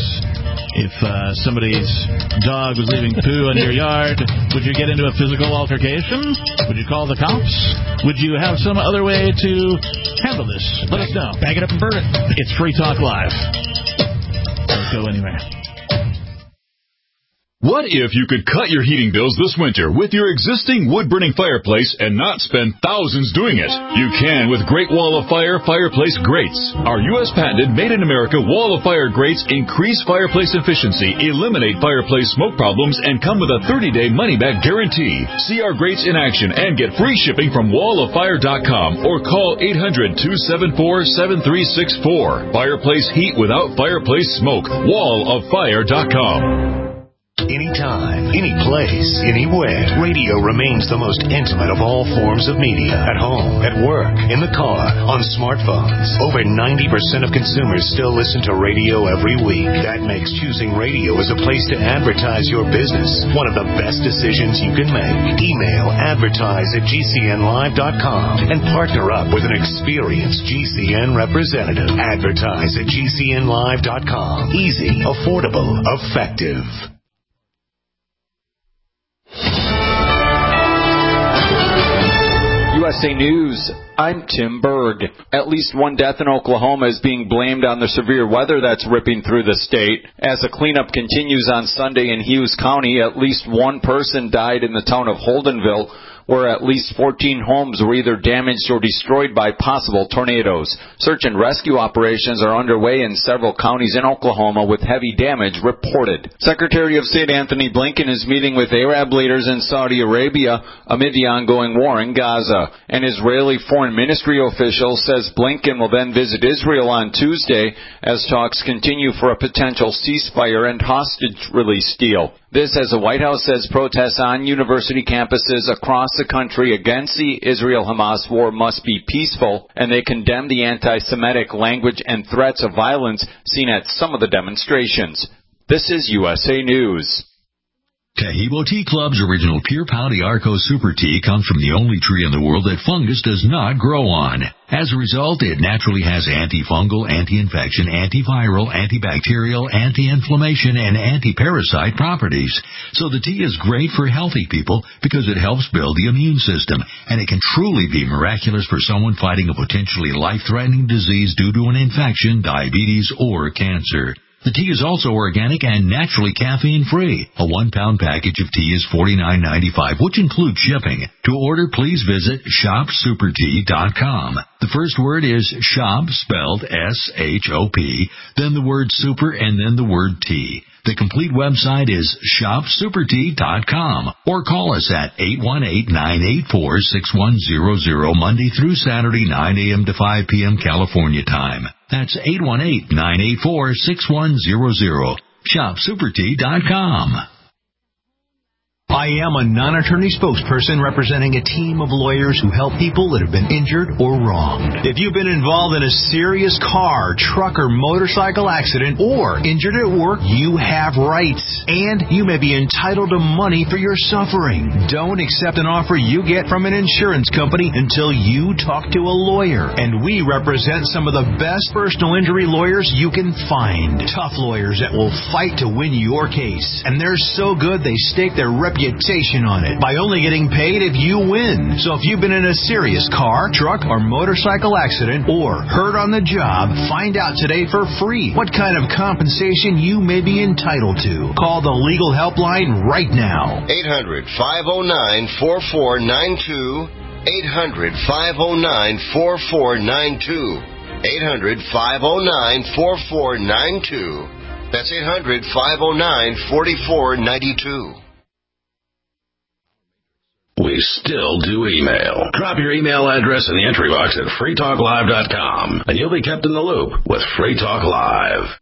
[SPEAKER 3] If uh, somebody's dog was leaving poo in your yard, would you get into a physical altercation? Would you call the cops? Would you have some other way to handle this? Let us know.
[SPEAKER 5] Bag it up and burn it.
[SPEAKER 3] It's Free Talk Live. Don't go anywhere.
[SPEAKER 6] What if you could cut your heating bills this winter with your existing wood-burning fireplace and not spend thousands doing it? You can with Great Wall of Fire Fireplace Grates. Our U S patented made-in-America Wall of Fire grates increase fireplace efficiency, eliminate fireplace smoke problems, and come with a thirty-day money-back guarantee. See our grates in action and get free shipping from wall of fire dot com or call eight hundred, two seven four, seven three six four. Fireplace heat without fireplace smoke. wall of fire dot com.
[SPEAKER 7] Anytime, any place, anywhere, radio remains the most intimate of all forms of media. At home, at work, in the car, on smartphones. Over ninety percent of consumers still listen to radio every week. That makes choosing radio as a place to advertise your business one of the best decisions you can make. Email advertise at G C N live dot com and partner up with an experienced G C N representative. Advertise at G C N live dot com. Easy, affordable, effective.
[SPEAKER 8] U S A News, I'm Tim Berg. At least one death in Oklahoma is being blamed on the severe weather that's ripping through the state. As the cleanup continues on Sunday in Hughes County, at least one person died in the town of Holdenville, where at least fourteen homes were either damaged or destroyed by possible tornadoes. Search and rescue operations are underway in several counties in Oklahoma with heavy damage reported. Secretary of State Anthony Blinken is meeting with Arab leaders in Saudi Arabia amid the ongoing war in Gaza. An Israeli foreign ministry official says Blinken will then visit Israel on Tuesday as talks continue for a potential ceasefire and hostage release deal. This as the White House says protests on university campuses across the country against the Israel-Hamas war must be peaceful, and they condemn the anti-Semitic language and threats of violence seen at some of the demonstrations. This is U S A News.
[SPEAKER 9] Tahibo Tea Club's original Pure Pau Arco Super Tea comes from the only tree in the world that fungus does not grow on. As a result, it naturally has antifungal, anti-infection, antiviral, antibacterial, anti-inflammation, and anti-parasite properties. So the tea is great for healthy people because it helps build the immune system, and it can truly be miraculous for someone fighting a potentially life-threatening disease due to an infection, diabetes, or cancer. The tea is also organic and naturally caffeine-free. A one-pound package of tea is forty-nine ninety-five, which includes shipping. To order, please visit shop super tea dot com. The first word is shop, spelled S H O P, then the word super, and then the word tea. The complete website is shop super tea dot com, or call us at eight one eight, nine eight four, six one zero zero Monday through Saturday, nine a.m. to five p.m. California time. That's eight one eight, nine eight four, six one zero zero. shop super tea dot com.
[SPEAKER 10] I am a non-attorney spokesperson representing a team of lawyers who help people that have been injured or wronged. If you've been involved in a serious car, truck, or motorcycle accident or injured at work, you have rights, and you may be entitled to money for your suffering. Don't accept an offer you get from an insurance company until you talk to a lawyer, and we represent some of the best personal injury lawyers you can find. Tough lawyers that will fight to win your case, and they're so good they stake their reputation on it by only getting paid if you win. So if you've been in a serious car, truck, or motorcycle accident or hurt on the job, find out today for free what kind of compensation you may be entitled to. Call the legal helpline right now.
[SPEAKER 11] eight hundred, five oh nine, four four nine two. eight hundred, five oh nine, four four nine two. eight hundred, five oh nine, four four nine two. That's eight hundred, five oh nine, four four nine two.
[SPEAKER 2] We still do email. Drop your email address in the entry box at free talk live dot com, and you'll be kept in the loop with Free Talk Live.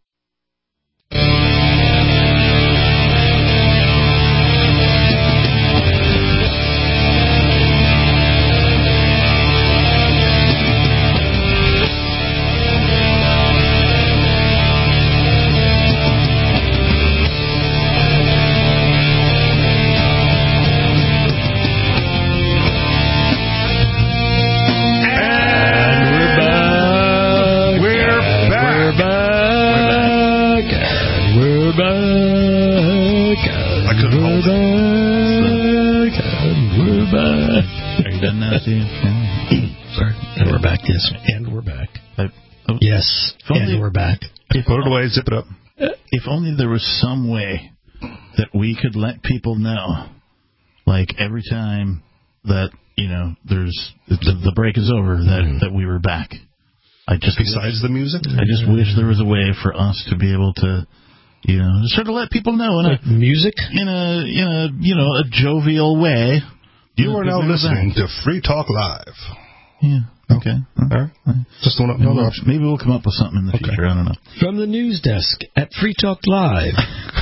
[SPEAKER 5] Sorry. And we're back, yes. And we're back. Uh, oh, yes. Only, and we're back.
[SPEAKER 4] If, Put it away, zip it up.
[SPEAKER 3] If only there was some way that we could let people know, like every time that, you know, there's the, the break is over, that, mm. that we were back. I just
[SPEAKER 4] Besides
[SPEAKER 3] wish,
[SPEAKER 4] the music?
[SPEAKER 3] I just wish there was a way for us to be able to, you know, sort of let people know in
[SPEAKER 5] like
[SPEAKER 3] a
[SPEAKER 5] music
[SPEAKER 3] in a in a you know a jovial way.
[SPEAKER 4] You are now listening to Free Talk Live.
[SPEAKER 3] Yeah. Okay.
[SPEAKER 4] All right. Just one,
[SPEAKER 3] maybe, we'll, maybe we'll come up with something in the
[SPEAKER 4] okay.
[SPEAKER 3] future. I don't know.
[SPEAKER 5] From the news desk at Free Talk Live.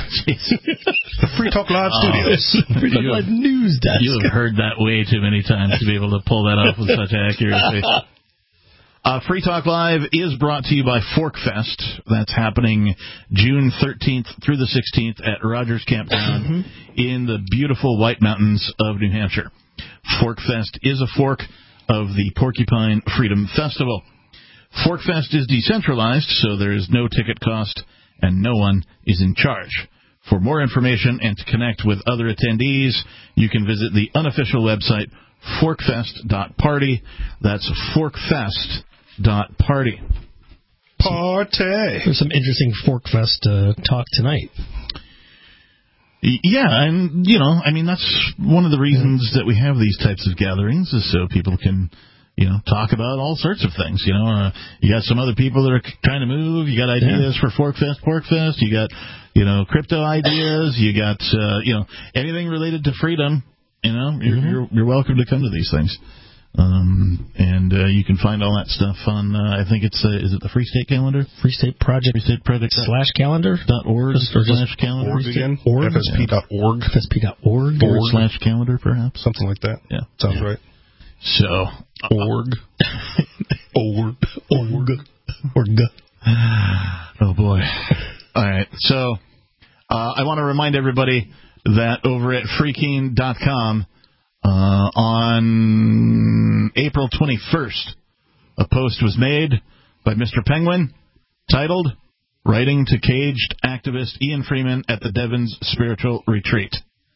[SPEAKER 4] The Free Talk Live oh, Studios.
[SPEAKER 5] Free Talk Live news desk.
[SPEAKER 3] You have heard that way too many times to be able to pull that off with such accuracy. Uh, Free Talk Live is brought to you by Forkfest. That's happening June thirteenth through the sixteenth at Rogers Campground in the beautiful White Mountains of New Hampshire. Forkfest is a fork of the Porcupine Freedom Festival. Forkfest is decentralized, so there is no ticket cost and no one is in charge. For more information and to connect with other attendees, you can visit the unofficial website forkfest dot party. That's forkfest dot party.
[SPEAKER 4] Party.
[SPEAKER 5] There's some interesting Forkfest uh, talk tonight.
[SPEAKER 3] Yeah, and, you know, I mean, that's one of the reasons that we have these types of gatherings is so people can, you know, talk about all sorts of things. You know, uh, you got some other people that are trying to move. You got ideas yeah. for Forkfest, Porkfest. You got, you know, crypto ideas. You got, uh, you know, anything related to freedom. You know, you're, mm-hmm. you're, you're welcome to come to these things. Um, and uh, you can find all that stuff on, uh, I think it's, uh, is it the Free State Calendar?
[SPEAKER 5] Free State Project.
[SPEAKER 3] Free State Project.
[SPEAKER 5] Slash calendar?
[SPEAKER 3] Dot org.
[SPEAKER 5] Just, or
[SPEAKER 3] slash
[SPEAKER 5] just
[SPEAKER 3] calendar.
[SPEAKER 4] Org again?
[SPEAKER 5] Org?
[SPEAKER 4] F S P dot org.
[SPEAKER 5] F S P dot org.
[SPEAKER 3] Org slash calendar, perhaps.
[SPEAKER 4] Something like that.
[SPEAKER 3] Yeah.
[SPEAKER 4] Sounds
[SPEAKER 3] yeah.
[SPEAKER 4] right.
[SPEAKER 3] So.
[SPEAKER 4] Org. Org.
[SPEAKER 5] Org. Org.
[SPEAKER 3] Oh, boy. All right. So, uh, I want to remind everybody that over at freekeen dot com, Uh, on April twenty-first, a post was made by Mister Penguin titled, Writing to Caged Activist Ian Freeman at the Devon's Spiritual Retreat.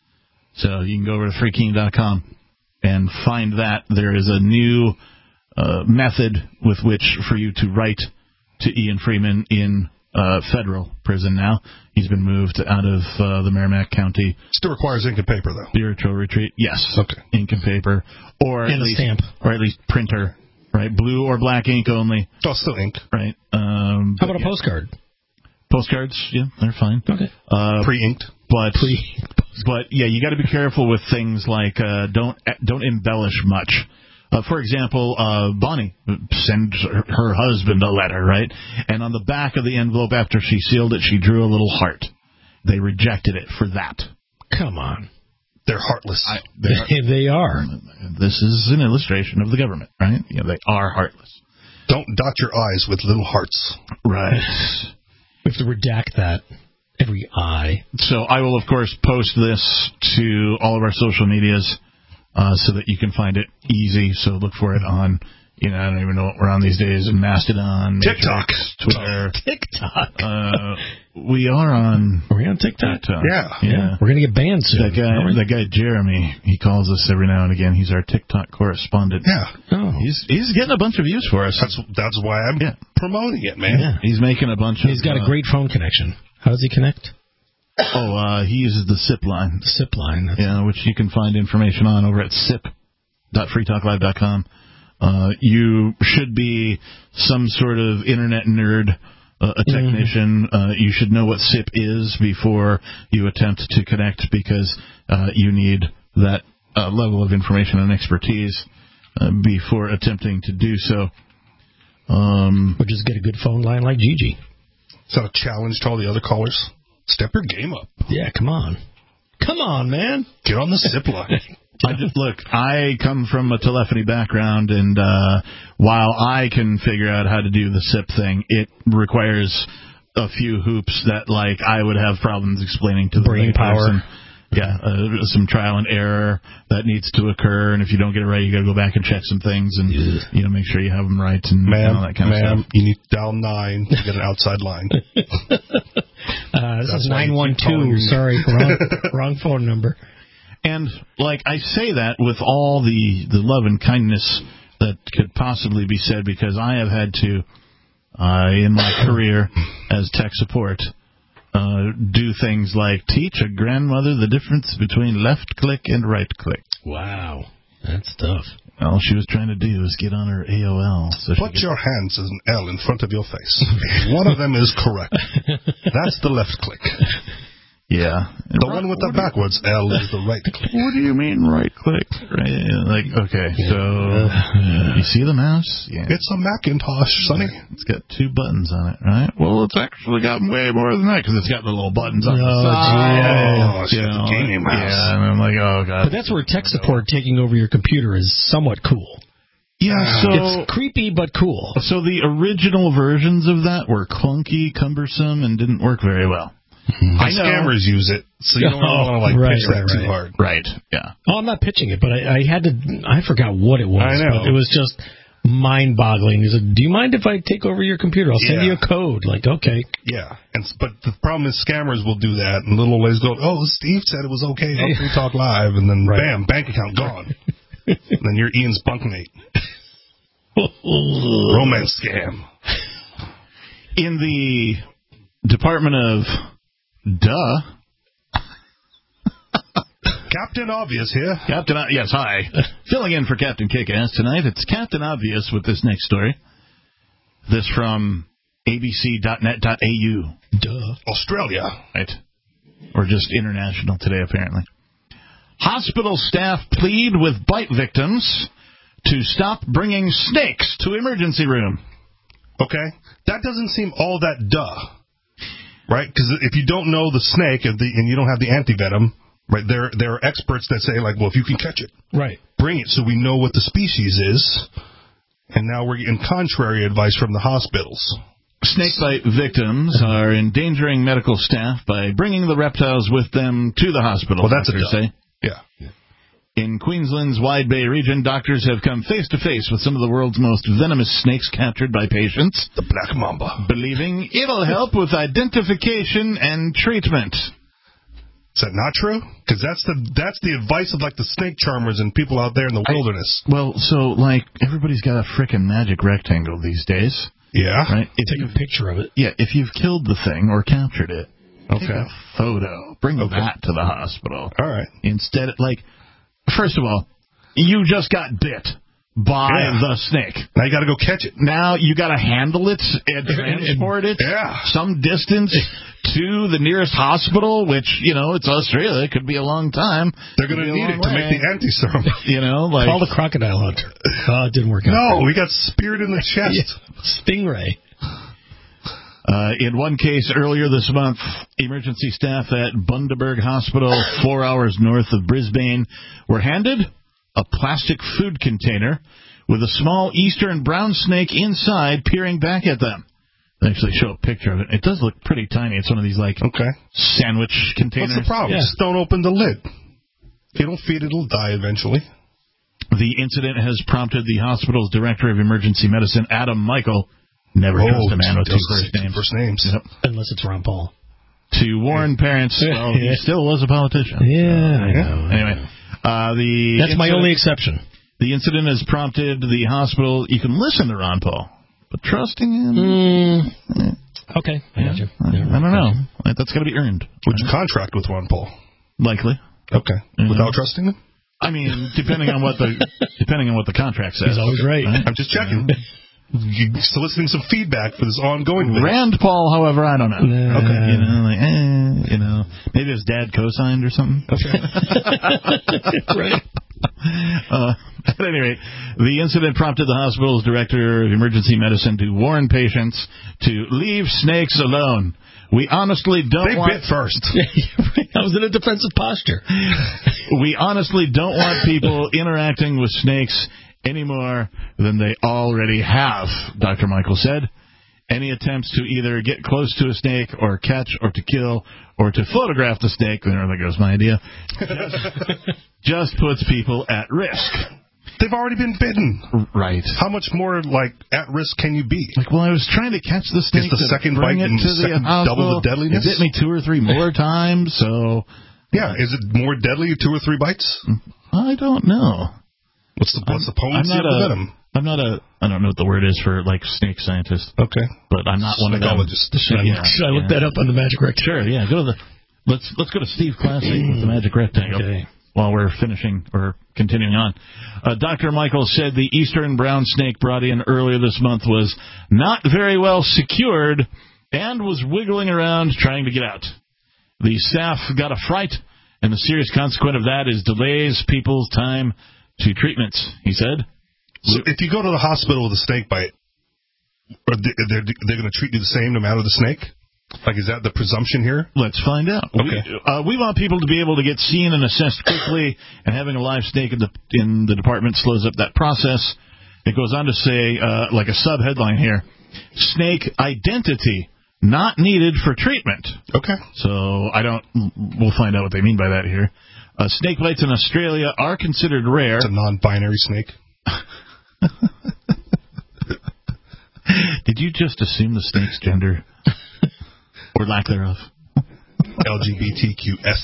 [SPEAKER 3] So you can go over to freekeen dot com and find that. There is a new uh, method with which for you to write to Ian Freeman in uh, federal prison now. He's been moved out of uh, the Merrimack County.
[SPEAKER 4] Still requires ink and paper, though.
[SPEAKER 3] Spiritual retreat, yes.
[SPEAKER 4] Okay.
[SPEAKER 3] Ink and paper, or
[SPEAKER 5] and
[SPEAKER 3] at
[SPEAKER 5] a
[SPEAKER 3] least,
[SPEAKER 5] stamp,
[SPEAKER 3] or at least printer, right? Blue or black ink only.
[SPEAKER 4] Oh, still ink,
[SPEAKER 3] right? Um,
[SPEAKER 5] How about
[SPEAKER 3] yeah.
[SPEAKER 5] a postcard?
[SPEAKER 3] Postcards, yeah, they're fine.
[SPEAKER 5] Okay.
[SPEAKER 3] Uh,
[SPEAKER 4] Pre-inked,
[SPEAKER 3] but
[SPEAKER 5] Pre-
[SPEAKER 3] but yeah, you got to be careful with things like uh, don't don't embellish much. Uh, for example, uh, Bonnie sent her, her husband a letter, right? And on the back of the envelope, after she sealed it, she drew a little heart. They rejected it for that.
[SPEAKER 5] Come on.
[SPEAKER 4] They're heartless.
[SPEAKER 3] I, they, are,
[SPEAKER 5] they are.
[SPEAKER 3] This is an illustration of the government, right? You know, they are heartless.
[SPEAKER 4] Don't dot your I's with little hearts.
[SPEAKER 3] Right.
[SPEAKER 5] We have to redact that. Every I.
[SPEAKER 3] So I will, of course, post this to all of our social medias. Uh, so that you can find it easy. So look for it on, you know, I don't even know what we're on these days, Mastodon,
[SPEAKER 4] TikTok,
[SPEAKER 3] Matrix, Twitter.
[SPEAKER 5] TikTok.
[SPEAKER 3] Uh, we are on.
[SPEAKER 5] Are we on TikTok?
[SPEAKER 3] TikTok.
[SPEAKER 4] Yeah.
[SPEAKER 3] yeah.
[SPEAKER 5] Yeah. We're going to get banned soon.
[SPEAKER 3] That guy, that guy Jeremy, he calls us every now and again. He's our TikTok correspondent.
[SPEAKER 4] Yeah.
[SPEAKER 5] Oh.
[SPEAKER 3] He's he's getting a bunch of views for us.
[SPEAKER 4] That's that's why I'm
[SPEAKER 3] yeah.
[SPEAKER 4] promoting it, man.
[SPEAKER 3] Yeah. He's making a bunch
[SPEAKER 5] He's
[SPEAKER 3] of...
[SPEAKER 5] He's got
[SPEAKER 3] uh,
[SPEAKER 5] a great phone connection. How does he connect?
[SPEAKER 3] Oh, uh, he uses the SIP line.
[SPEAKER 5] The SIP line.
[SPEAKER 3] Yeah, which you can find information on over at sip dot free talk live dot com. Uh, you should be some sort of internet nerd, uh, a technician. Mm-hmm. Uh, you should know what SIP is before you attempt to connect because uh, you need that uh, level of information and expertise uh, before attempting to do so. Um,
[SPEAKER 5] or just get a good phone line like Gigi.
[SPEAKER 4] Is that a challenge to all the other callers? Step your game up.
[SPEAKER 5] Yeah, come on. Come on, man.
[SPEAKER 4] Get on the SIP line.
[SPEAKER 3] I just, look, I come from a telephony background, and uh, while I can figure out how to do the SIP thing, it requires a few hoops that, like, I would have problems explaining to the
[SPEAKER 5] brain power.
[SPEAKER 3] Person. Yeah, uh, some trial and error that needs to occur, and if you don't get it right, you got to go back and check some things, and yeah. you know, make sure you have them right, and,
[SPEAKER 4] ma'am,
[SPEAKER 3] and all that kind
[SPEAKER 4] ma'am,
[SPEAKER 3] of stuff.
[SPEAKER 4] You need to dial nine to get an outside line.
[SPEAKER 5] uh, this That's is nine one two. Sorry, wrong, wrong phone number.
[SPEAKER 3] And, like, I say that with all the, the love and kindness that could possibly be said, because I have had to, uh, in my career as tech support, uh, do things like teach a grandmother the difference between left click and right click.
[SPEAKER 5] Wow. That's tough.
[SPEAKER 3] All she was trying to do was get on her A O L. So
[SPEAKER 4] Put your hands as an L in front of your face. One of them is correct. That's the left click.
[SPEAKER 3] Yeah.
[SPEAKER 4] The right, one with the backwards you, L is the right click.
[SPEAKER 3] What do you mean right click? Right, like, okay, so uh, you see the mouse? Yeah.
[SPEAKER 4] It's a Macintosh, Sonny.
[SPEAKER 3] It's got two buttons on it, right? Well, it's actually got way more than that because it's got the little buttons on
[SPEAKER 5] oh,
[SPEAKER 3] the side.
[SPEAKER 4] Oh, you know, the gaming mouse.
[SPEAKER 3] Yeah, and I'm like, oh, God.
[SPEAKER 5] But that's where tech support taking over your computer is somewhat cool.
[SPEAKER 3] Yeah, so...
[SPEAKER 5] It's creepy, but cool.
[SPEAKER 3] So the original versions of that were clunky, cumbersome, and didn't work very well.
[SPEAKER 4] I know. Scammers use it, so you don't oh, want to like
[SPEAKER 5] right,
[SPEAKER 4] pitch
[SPEAKER 5] right,
[SPEAKER 4] that
[SPEAKER 5] right.
[SPEAKER 4] too hard.
[SPEAKER 3] Right, yeah.
[SPEAKER 5] Oh, I'm not pitching it, but I, I had to, I forgot what it was.
[SPEAKER 4] I know.
[SPEAKER 5] But it was just mind-boggling. He said, do you mind if I take over your computer? I'll send yeah. you a code. Like, okay.
[SPEAKER 4] Yeah, and but the problem is scammers will do that, and little old ladies go, oh, Steve said it was okay, on Free Talk Live, and then right. bam, bank account gone. And then you're Ian's bunkmate. Romance scam.
[SPEAKER 3] In the Department of... Duh.
[SPEAKER 4] Captain Obvious here.
[SPEAKER 3] Captain, o- yes, hi. Filling in for Captain Kick-Ass tonight, it's Captain Obvious with this next story. This from A B C dot net dot A U.
[SPEAKER 4] Duh. Australia.
[SPEAKER 3] Right. Or just international today, apparently. Hospital staff plead with bite victims to stop bringing snakes to emergency room.
[SPEAKER 4] Okay. That doesn't seem all that duh. Right? Because if you don't know the snake and, the, and you don't have the antivenom, right, there, there are experts that say, like, well, if you can catch it,
[SPEAKER 5] right,
[SPEAKER 4] bring it so we know what the species is. And now we're getting contrary advice from the hospitals.
[SPEAKER 3] Snakebite victims are endangering medical staff by bringing the reptiles with them to the hospital.
[SPEAKER 4] Well, that's a duh.
[SPEAKER 3] Say.
[SPEAKER 4] Yeah.
[SPEAKER 3] In Queensland's Wide Bay region, doctors have come face-to-face with some of the world's most venomous snakes captured by patients.
[SPEAKER 4] The black mamba.
[SPEAKER 3] Believing it'll help with identification and treatment.
[SPEAKER 4] Is that not true? Because that's the that's the advice of, like, the snake charmers and people out there in the wilderness.
[SPEAKER 3] I, well, so, like, everybody's got a frickin' magic rectangle these days.
[SPEAKER 4] Yeah.
[SPEAKER 3] Right?
[SPEAKER 5] If Take you, a picture of it.
[SPEAKER 3] Yeah, if you've killed the thing or captured it,
[SPEAKER 4] okay.
[SPEAKER 3] take a photo. Bring okay. that to the hospital.
[SPEAKER 4] All right.
[SPEAKER 3] Instead, like... First of all, you just got bit by
[SPEAKER 4] yeah.
[SPEAKER 3] the snake.
[SPEAKER 4] Now you got to go catch it.
[SPEAKER 3] Now you got to handle it and transport it
[SPEAKER 4] yeah.
[SPEAKER 3] some distance to the nearest hospital, which, you know, it's Australia. It could be a long time.
[SPEAKER 4] They're going to need it to
[SPEAKER 3] way.
[SPEAKER 4] make the anti-serum.
[SPEAKER 3] You know, like...
[SPEAKER 5] Call the crocodile hunter. Oh, it didn't work out.
[SPEAKER 4] No, we got speared in the chest.
[SPEAKER 5] yeah. Stingray.
[SPEAKER 3] Uh, in one case earlier this month, emergency staff at Bundaberg Hospital, four hours north of Brisbane, were handed a plastic food container with a small eastern brown snake inside peering back at them. They actually show a picture of it. It does look pretty tiny. It's one of these, like,
[SPEAKER 4] okay.
[SPEAKER 3] sandwich containers.
[SPEAKER 4] What's the problem?
[SPEAKER 5] Yeah.
[SPEAKER 4] Just don't open the lid. If you don't feed it, it'll die eventually.
[SPEAKER 3] The incident has prompted the hospital's director of emergency medicine, Adam Michael, never
[SPEAKER 4] oh,
[SPEAKER 3] trust a man with two first names.
[SPEAKER 4] First names.
[SPEAKER 3] Yep.
[SPEAKER 5] Unless it's Ron Paul.
[SPEAKER 3] To warn parents, well, he still was a politician.
[SPEAKER 5] Yeah,
[SPEAKER 3] so,
[SPEAKER 5] I know.
[SPEAKER 3] Anyway, uh, the
[SPEAKER 5] that's my only exception.
[SPEAKER 3] The incident has prompted the hospital. You can listen to Ron Paul, but trusting him.
[SPEAKER 5] Mm. Eh. Okay, I got you.
[SPEAKER 3] I, I don't know. That's got to be earned.
[SPEAKER 4] Would you contract with Ron Paul?
[SPEAKER 3] Likely.
[SPEAKER 4] Okay.
[SPEAKER 3] You
[SPEAKER 4] Without
[SPEAKER 3] know?
[SPEAKER 4] trusting him?
[SPEAKER 3] I mean, depending on what the depending on what the contract says.
[SPEAKER 5] He's always right.
[SPEAKER 3] right?
[SPEAKER 4] I'm just checking. You're soliciting some feedback for this ongoing thing.
[SPEAKER 3] Rand Paul, however, I don't know.
[SPEAKER 5] Nah.
[SPEAKER 3] Okay, you know, like, eh, you know, maybe his dad co-signed or something.
[SPEAKER 4] Okay.
[SPEAKER 5] Right.
[SPEAKER 3] Uh, at any rate, the incident prompted the hospital's director of emergency medicine to warn patients to leave snakes alone. We honestly don't
[SPEAKER 4] they
[SPEAKER 3] want...
[SPEAKER 4] bit first.
[SPEAKER 5] I was in a defensive posture.
[SPEAKER 3] We honestly don't want people interacting with snakes any more than they already have, Doctor Michael said. Any attempts to either get close to a snake or catch or to kill or to photograph the snake, there goes my idea, just, just puts people at risk.
[SPEAKER 4] They've already been bitten.
[SPEAKER 3] Right.
[SPEAKER 4] How much more, like, at risk can you be?
[SPEAKER 3] Like, well, I was trying to catch the snake.
[SPEAKER 4] Is the
[SPEAKER 3] to
[SPEAKER 4] second
[SPEAKER 3] bring
[SPEAKER 4] bite
[SPEAKER 3] it to the
[SPEAKER 4] second double the deadliness?
[SPEAKER 3] It bit me two or three more times, so...
[SPEAKER 4] Yeah, is it more deadly, two or three bites?
[SPEAKER 3] I don't know.
[SPEAKER 4] What's the what's the potency of the venom?
[SPEAKER 3] I'm not a, I don't know what the word is for, like, snake scientist.
[SPEAKER 4] Okay.
[SPEAKER 3] But I'm not one of them.
[SPEAKER 4] Should
[SPEAKER 5] I, yeah, should I look
[SPEAKER 3] yeah.
[SPEAKER 5] that up on the Magic Rectangle?
[SPEAKER 3] Sure, yeah. Go to the, let's, let's go to Steve Classy with the Magic Rectangle.
[SPEAKER 5] Okay.
[SPEAKER 3] While we're finishing or continuing on. Uh, Doctor Michael said the eastern brown snake brought in earlier this month was not very well secured and was wiggling around trying to get out. The staff got a fright, and the serious consequence of that is delays people's time to treatments, he said.
[SPEAKER 4] So if you go to the hospital with a snake bite, are they, they're, they're going to treat you the same no matter the snake? Like, is that the presumption here?
[SPEAKER 3] Let's find out.
[SPEAKER 4] Okay.
[SPEAKER 3] We, uh, we want people to be able to get seen and assessed quickly, and having a live snake in the in the department slows up that process. It goes on to say, uh, like a sub-headline here, snake identity not needed for treatment.
[SPEAKER 4] Okay.
[SPEAKER 3] So I don't, we'll find out what they mean by that here. Uh, snake bites in Australia are considered rare.
[SPEAKER 4] It's a non-binary snake.
[SPEAKER 3] Did you just assume the snake's gender? Or lack thereof.
[SPEAKER 4] L G B T Q S.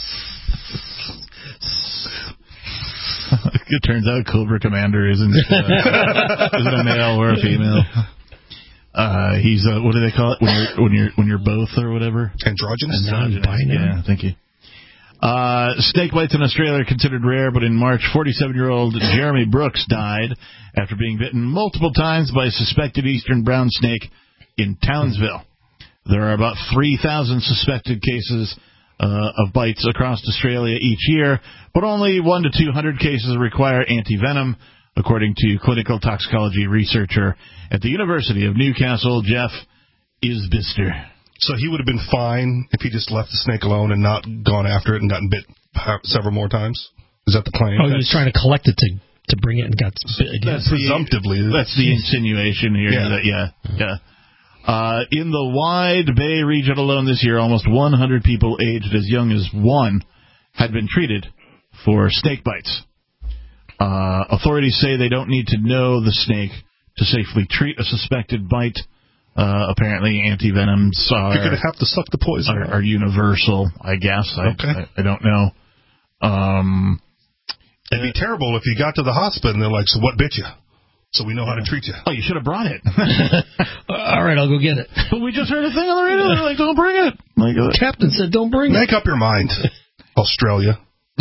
[SPEAKER 3] It turns out Cobra Commander isn't, uh, isn't a male or a female. Uh, he's uh, what do they call it when you're when you're when you're both or whatever?
[SPEAKER 4] Androgynous.
[SPEAKER 3] Androgynous. Yeah, thank you. Uh, snake bites in Australia are considered rare, but in March, forty-seven-year-old Jeremy Brooks died after being bitten multiple times by a suspected eastern brown snake in Townsville. There are about three thousand suspected cases uh, of bites across Australia each year, but only one to two hundred cases require antivenom, according to clinical toxicology researcher at the University of Newcastle, Jeff Isbister.
[SPEAKER 4] So he would have been fine if he just left the snake alone and not gone after it and gotten bit several more times? Is that the claim?
[SPEAKER 5] Oh, he was trying to collect it to, to bring it and got bit again.
[SPEAKER 3] That's
[SPEAKER 4] presumptively.
[SPEAKER 3] The, that's the insinuation here.
[SPEAKER 4] Yeah.
[SPEAKER 3] That, yeah, yeah. Uh, in the Wide Bay region alone this year, almost one hundred people aged as young as one had been treated for snake bites. Uh, authorities say they don't need to know the snake to safely treat a suspected bite. Uh, apparently, antivenoms are...
[SPEAKER 4] You're going to have to suck the poison.
[SPEAKER 3] Are, are universal, I guess. I,
[SPEAKER 4] okay.
[SPEAKER 3] I, I don't know. Um,
[SPEAKER 4] It'd be terrible if you got to the hospital and they're like, so what bit you? So we know yeah. how to treat you.
[SPEAKER 3] Oh, you should have brought it.
[SPEAKER 5] All right, I'll go get it.
[SPEAKER 3] But we just heard a thing on the radio. They're like, don't bring it. Like, uh,
[SPEAKER 5] Captain said don't bring
[SPEAKER 4] Make
[SPEAKER 5] it.
[SPEAKER 4] Make up your mind, Australia.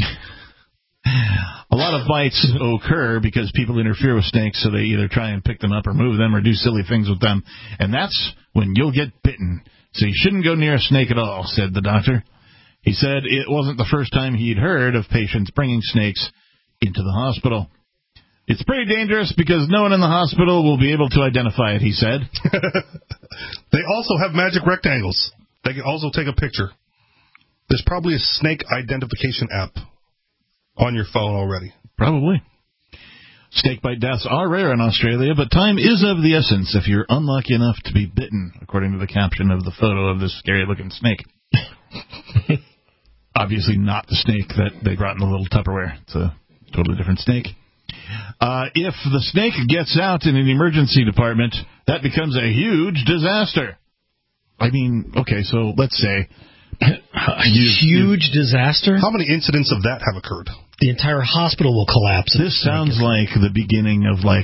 [SPEAKER 3] A lot of bites occur because people interfere with snakes, so they either try and pick them up or move them or do silly things with them. And that's when you'll get bitten. So you shouldn't go near a snake at all, said the doctor. He said it wasn't the first time he'd heard of patients bringing snakes into the hospital. It's pretty dangerous because no one in the hospital will be able to identify it, he said.
[SPEAKER 4] They also have magic rectangles. They can also take a picture. There's probably a snake identification app on your phone already.
[SPEAKER 3] Probably. Snake bite deaths are rare in Australia, but time is of the essence if you're unlucky enough to be bitten, according to the caption of the photo of this scary-looking snake. Obviously not the snake that they brought in the little Tupperware. It's a totally different snake. Uh, if the snake gets out in an emergency department, that becomes a huge disaster. I mean, okay, so let's say...
[SPEAKER 5] A huge disaster?
[SPEAKER 4] How many incidents of that have occurred?
[SPEAKER 5] The entire hospital will collapse.
[SPEAKER 3] This sounds like the beginning of, like,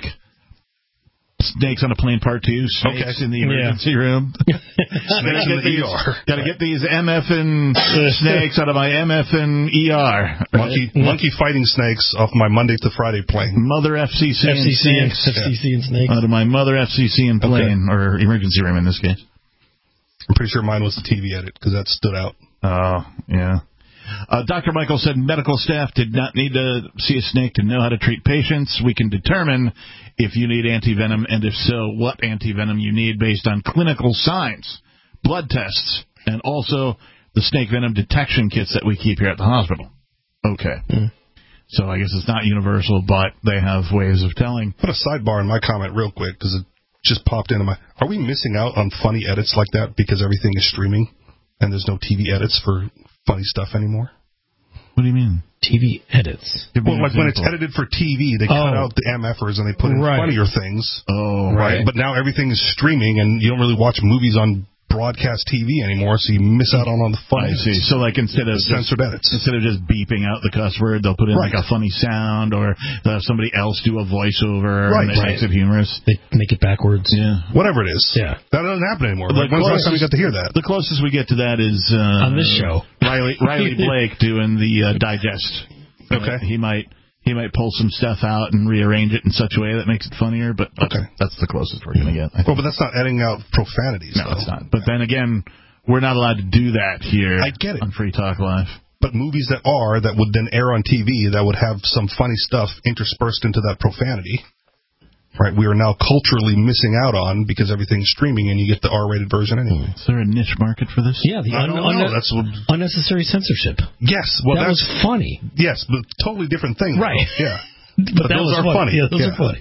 [SPEAKER 3] Snakes on a Plane Part two, Snakes okay. in the emergency yeah. room.
[SPEAKER 4] Snakes in the
[SPEAKER 3] these,
[SPEAKER 4] E R.
[SPEAKER 3] Gotta get these MFing snakes out of my MFing E R.
[SPEAKER 4] Monkey, monkey fighting snakes off my Monday to Friday plane.
[SPEAKER 3] Mother F C C
[SPEAKER 5] F C C
[SPEAKER 3] and
[SPEAKER 5] snakes. F C C and snakes.
[SPEAKER 3] Out of my mother F C C and plane, okay. or emergency room in this case.
[SPEAKER 4] I'm pretty sure mine was the T V edit, because that stood out.
[SPEAKER 3] Oh, yeah. Uh, Doctor Michael said medical staff did not need to see a snake to know how to treat patients. We can determine if you need antivenom, and if so, what antivenom you need based on clinical signs, blood tests, and also the snake venom detection kits that we keep here at the hospital. Okay. Mm. So I guess it's not universal, but they have ways of telling.
[SPEAKER 4] Put a sidebar in my comment real quick, because it just popped into my... Are we missing out on funny edits like that because everything is streaming and there's no T V edits for funny stuff anymore?
[SPEAKER 3] What do you mean?
[SPEAKER 5] T V edits?
[SPEAKER 4] Well, like when it's edited for T V, they oh. cut out the M Fers and they put in
[SPEAKER 5] right.
[SPEAKER 4] funnier things.
[SPEAKER 3] Oh,
[SPEAKER 4] right.
[SPEAKER 3] right.
[SPEAKER 4] But now everything is streaming and you don't really watch movies on broadcast T V anymore, so you miss out on all the fun.
[SPEAKER 3] I see. So, like, instead of
[SPEAKER 4] censored
[SPEAKER 3] just,
[SPEAKER 4] edits,
[SPEAKER 3] instead of just beeping out the cuss word, they'll put in right. like a funny sound, or uh, somebody else do a voiceover,
[SPEAKER 4] right.
[SPEAKER 3] and it
[SPEAKER 4] right.
[SPEAKER 3] makes it humorous.
[SPEAKER 5] They make it backwards.
[SPEAKER 3] Yeah,
[SPEAKER 4] whatever it is.
[SPEAKER 5] Yeah,
[SPEAKER 4] that doesn't happen anymore.
[SPEAKER 3] Like,
[SPEAKER 4] when's the last time we got to hear that?
[SPEAKER 3] The closest we get to that is uh,
[SPEAKER 5] on this show.
[SPEAKER 3] Riley Riley Blake doing the uh, digest.
[SPEAKER 4] Okay,
[SPEAKER 3] he might. He might pull some stuff out and rearrange it in such a way that makes it funnier, but that's,
[SPEAKER 4] okay.
[SPEAKER 3] that's the closest we're going to get.
[SPEAKER 4] Well, but that's not editing out profanities.
[SPEAKER 3] No,
[SPEAKER 4] though.
[SPEAKER 3] it's not. But then again, we're not allowed to do that here
[SPEAKER 4] I get it.
[SPEAKER 3] on Free Talk Live.
[SPEAKER 4] But movies that are, that would then air on T V, that would have some funny stuff interspersed into that profanity, right, we are now culturally missing out on because everything's streaming and you get the R-rated version anyway.
[SPEAKER 3] Is there a niche market for this?
[SPEAKER 5] Yeah, the un- un-
[SPEAKER 4] that's what,
[SPEAKER 5] unnecessary censorship.
[SPEAKER 4] Yes. Well,
[SPEAKER 5] that
[SPEAKER 4] that's,
[SPEAKER 5] was funny.
[SPEAKER 4] Yes, but totally different thing.
[SPEAKER 5] Right.
[SPEAKER 4] Yeah.
[SPEAKER 5] But, but
[SPEAKER 4] those are
[SPEAKER 5] funny.
[SPEAKER 4] funny.
[SPEAKER 5] Yeah, those
[SPEAKER 4] yeah.
[SPEAKER 5] are funny.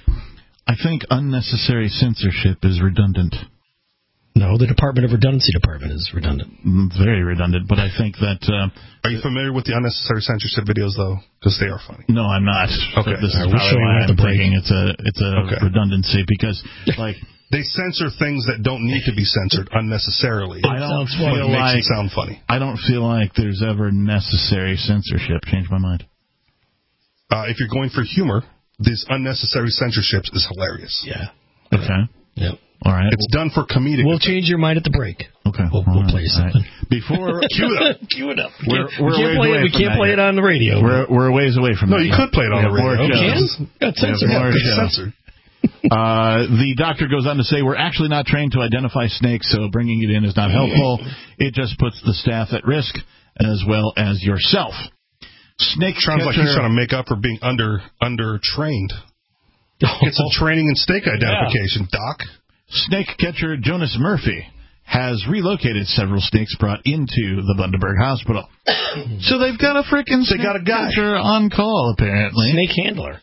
[SPEAKER 3] I think unnecessary censorship is redundant.
[SPEAKER 5] No, the Department of Redundancy Department is redundant.
[SPEAKER 3] Very redundant, but I think that... Uh,
[SPEAKER 4] are you familiar with the unnecessary censorship videos, though? Because they are funny.
[SPEAKER 3] No, I'm not.
[SPEAKER 4] Okay.
[SPEAKER 3] This is
[SPEAKER 5] right,
[SPEAKER 3] probably why I'm thinking it's a, it's a
[SPEAKER 4] okay.
[SPEAKER 3] redundancy, because, like...
[SPEAKER 4] They censor things that don't need to be censored unnecessarily.
[SPEAKER 3] I don't feel
[SPEAKER 4] it
[SPEAKER 3] like...
[SPEAKER 4] makes it sound funny.
[SPEAKER 3] I don't feel like there's ever necessary censorship. Change my mind.
[SPEAKER 4] Uh, if you're going for humor, this unnecessary censorship is hilarious.
[SPEAKER 5] Yeah.
[SPEAKER 3] Okay.
[SPEAKER 5] Yep.
[SPEAKER 3] All right.
[SPEAKER 4] It's done for comedic.
[SPEAKER 5] We'll change your mind at the break.
[SPEAKER 3] Okay.
[SPEAKER 5] We'll, we'll
[SPEAKER 3] right.
[SPEAKER 5] play you something.
[SPEAKER 3] Right. Before
[SPEAKER 4] cue it up.
[SPEAKER 5] Cue it up.
[SPEAKER 3] We're,
[SPEAKER 5] we
[SPEAKER 3] we're
[SPEAKER 5] can't, play it, we can't play it on the radio.
[SPEAKER 3] We're we're a ways away from
[SPEAKER 4] no,
[SPEAKER 3] that.
[SPEAKER 4] No, you could play it on the radio.
[SPEAKER 5] You can? Got censored.
[SPEAKER 4] It's censored.
[SPEAKER 3] Uh, the doctor goes on to say, we're actually not trained to identify snakes, so bringing it in is not helpful. It just puts the staff at risk as well as yourself. Snake
[SPEAKER 4] Sounds
[SPEAKER 3] catcher,
[SPEAKER 4] like he's trying to make up for being under under trained. Get some training in snake identification, yeah. Doc.
[SPEAKER 3] Snake catcher Jonas Murphy has relocated several snakes brought into the Bundaberg Hospital. So they've got a freaking snake
[SPEAKER 4] they got a guy.
[SPEAKER 3] catcher on call, apparently.
[SPEAKER 5] Snake handler.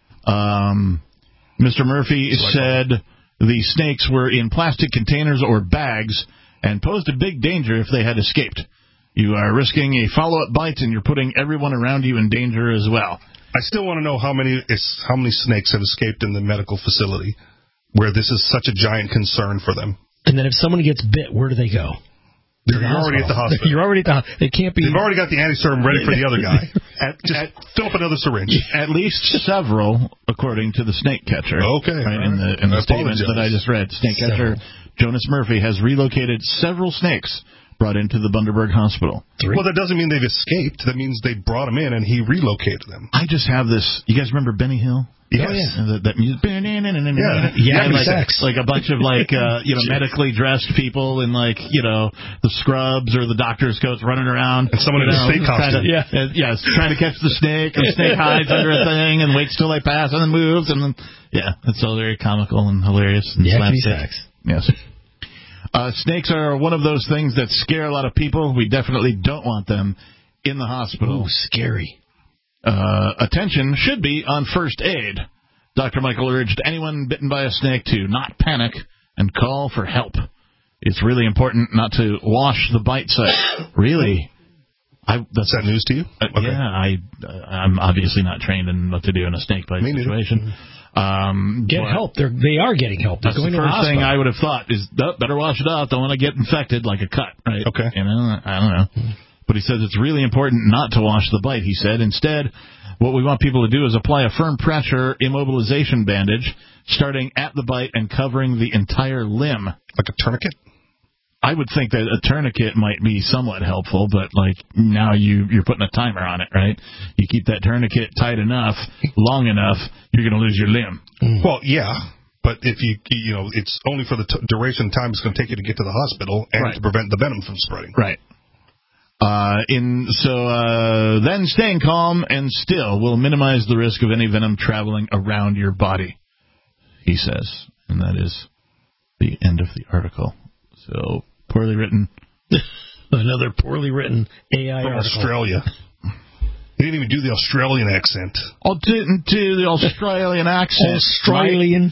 [SPEAKER 3] Um, Mister Murphy like said that. The snakes were in plastic containers or bags and posed a big danger if they had escaped. You are risking a follow-up bite, and you're putting everyone around you in danger as well.
[SPEAKER 4] I still want to know how many is, how many snakes have escaped in the medical facility where this is such a giant concern for them.
[SPEAKER 5] And then if someone gets bit, where do they go?
[SPEAKER 4] You're the already at the hospital.
[SPEAKER 5] You're already at the hospital. It can't be.
[SPEAKER 4] They've already got the antiserum ready for the other guy. At, Just at, fill up another syringe.
[SPEAKER 3] At least several, according to the snake catcher.
[SPEAKER 4] Okay.
[SPEAKER 3] Right, in the, in the statement that I just read, snake catcher Jonas Murphy has relocated several snakes brought into the Bundaberg Hospital.
[SPEAKER 5] Three?
[SPEAKER 4] Well, that doesn't mean they've escaped. That means they brought them in and he relocated them.
[SPEAKER 3] I just have this. You guys remember Benny Hill?
[SPEAKER 4] Yes.
[SPEAKER 3] Oh, yeah. That, that music. Yeah.
[SPEAKER 5] Yeah,
[SPEAKER 3] and like,
[SPEAKER 5] sex.
[SPEAKER 3] like a bunch of like uh, you know medically dressed people in like you know the scrubs or the doctor's coats running around.
[SPEAKER 4] And someone in a snake costume.
[SPEAKER 3] To, yeah. Uh, yes, trying to catch the snake. And the snake hides under a thing and waits till they pass and then moves and then yeah, it's all very comical and hilarious. And
[SPEAKER 5] yeah,
[SPEAKER 3] slapstick. Yes. Uh, snakes are one of those things that scare a lot of people. We definitely don't want them in the hospital.
[SPEAKER 5] Ooh, scary.
[SPEAKER 3] Uh, attention should be on first aid. Doctor Michael urged anyone bitten by a snake to not panic and call for help. It's really important not to wash the bite site. Really? I, that's
[SPEAKER 4] Is that news to you?
[SPEAKER 3] Uh,
[SPEAKER 4] okay.
[SPEAKER 3] Yeah, I, uh, I'm obviously not trained in what to do in a snake bite
[SPEAKER 4] Me
[SPEAKER 3] situation. Um,
[SPEAKER 5] Get help. They're, they are getting help. They're
[SPEAKER 3] that's
[SPEAKER 5] going
[SPEAKER 3] the
[SPEAKER 5] to
[SPEAKER 3] first
[SPEAKER 5] the
[SPEAKER 3] thing I would have thought is, oh, better wash it off. Don't want to get infected like a cut, right?
[SPEAKER 4] Okay.
[SPEAKER 3] You know, I don't know. But he says it's really important not to wash the bite, he said. Instead, what we want people to do is apply a firm pressure immobilization bandage, starting at the bite and covering the entire limb.
[SPEAKER 4] Like a tourniquet?
[SPEAKER 3] I would think that a tourniquet might be somewhat helpful, but like now you, you're putting a timer on it, right? You keep that tourniquet tight enough, long enough, you're going to lose your limb.
[SPEAKER 4] Mm. Well, yeah, but if you, you know, it's only for the t- duration of time it's going to take you to get to the hospital and
[SPEAKER 3] right.
[SPEAKER 4] to prevent the venom from spreading.
[SPEAKER 3] Right. Uh, in so uh, then staying calm and still will minimize the risk of any venom traveling around your body, he says. And that is the end of the article. So, poorly written.
[SPEAKER 5] Another poorly written A I
[SPEAKER 4] From
[SPEAKER 5] article.
[SPEAKER 4] Australia. He didn't even do the Australian accent.
[SPEAKER 3] I didn't do the Australian accent.
[SPEAKER 5] Australian.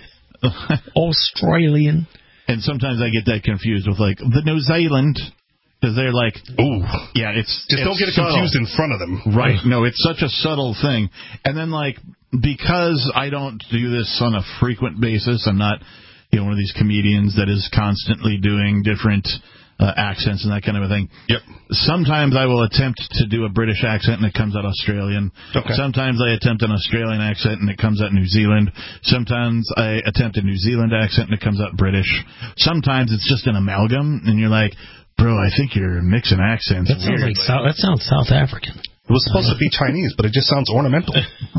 [SPEAKER 5] Australian.
[SPEAKER 3] And sometimes I get that confused with, like, the New Zealand. Because they're like,
[SPEAKER 4] ooh,
[SPEAKER 3] yeah, it's
[SPEAKER 4] just
[SPEAKER 3] it's
[SPEAKER 4] don't get it
[SPEAKER 3] subtle.
[SPEAKER 4] confused in front of them.
[SPEAKER 3] Right. No, it's such a subtle thing. And then, like, because I don't do this on a frequent basis, I'm not, you know, one of these comedians that is constantly doing different uh, accents and that kind of a thing.
[SPEAKER 4] Yep.
[SPEAKER 3] Sometimes I will attempt to do a British accent and it comes out Australian.
[SPEAKER 4] Okay.
[SPEAKER 3] Sometimes I attempt an Australian accent and it comes out New Zealand. Sometimes I attempt a New Zealand accent and it comes out British. Sometimes it's just an amalgam and you're like, bro, I think you're mixing accents.
[SPEAKER 5] That sounds like South, that sounds South African.
[SPEAKER 4] It was supposed to be Chinese, but it just sounds ornamental.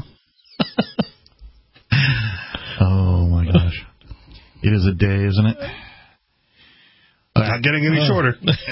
[SPEAKER 3] Oh my gosh, it is a day, isn't it?
[SPEAKER 4] Not getting any shorter.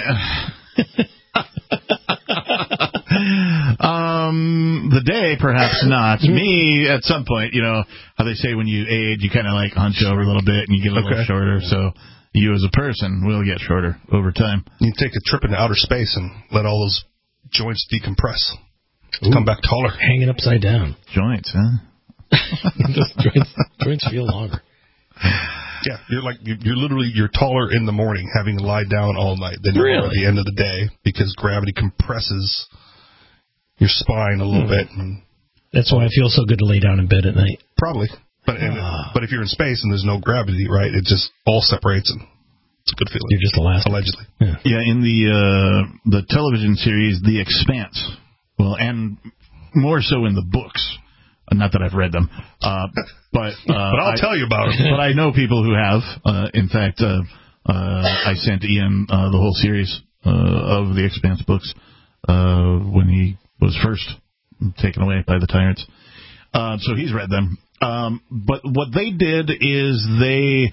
[SPEAKER 3] um, the day, perhaps not. Me, at some point, you know how they say when you age, you kind of like hunch over a little bit and you get a little
[SPEAKER 4] okay.
[SPEAKER 3] shorter. So. You as a person will get shorter over time.
[SPEAKER 4] You can take a trip into outer space and let all those joints decompress. Ooh. Come back taller.
[SPEAKER 5] Hanging upside down.
[SPEAKER 3] Joints, huh?
[SPEAKER 5] joints, joints feel longer.
[SPEAKER 4] Yeah, you're like you're, you're literally you're taller in the morning, having lied down all night than you
[SPEAKER 5] really?
[SPEAKER 4] are at the end of the day because gravity compresses your spine a little mm. bit. And
[SPEAKER 5] that's why I feel so good to lay down in bed at night.
[SPEAKER 4] Probably. But in, uh, but if you're in space and there's no gravity, right, it just all separates and it's a good feeling.
[SPEAKER 5] You're just elastic.
[SPEAKER 4] Allegedly.
[SPEAKER 3] Yeah, yeah in the uh, the television series The Expanse, well, and more so in the books, Not that I've read them, uh, but uh,
[SPEAKER 4] but I'll I, tell you about them.
[SPEAKER 3] But I know people who have. Uh, in fact, uh, uh, I sent Ian uh, the whole series uh, of the Expanse books uh, when he was first taken away by the tyrants. Uh, so he's read them. Um, but what they did is they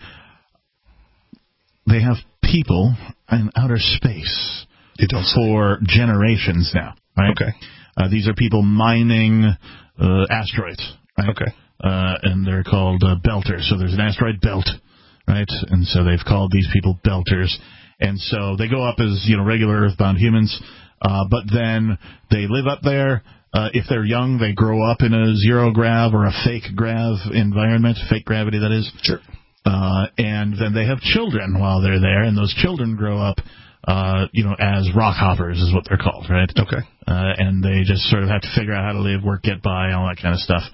[SPEAKER 3] they have people in outer space for generations now, right?
[SPEAKER 4] Okay.
[SPEAKER 3] Uh, these are people mining uh, asteroids, right?
[SPEAKER 4] Okay.
[SPEAKER 3] Uh, and they're called uh, belters. So there's an asteroid belt, right? And so they've called these people belters. And so they go up as, you know, regular earthbound humans, uh, but then they live up there. Uh, if they're young, they grow up in a zero grav or a fake grav environment, fake gravity, that is.
[SPEAKER 4] Sure.
[SPEAKER 3] Uh, and then they have children while they're there, and those children grow up, uh, you know, as rock hoppers is what they're called, right?
[SPEAKER 4] Okay.
[SPEAKER 3] Uh, and they just sort of have to figure out how to live, work, get by, all that kind of stuff.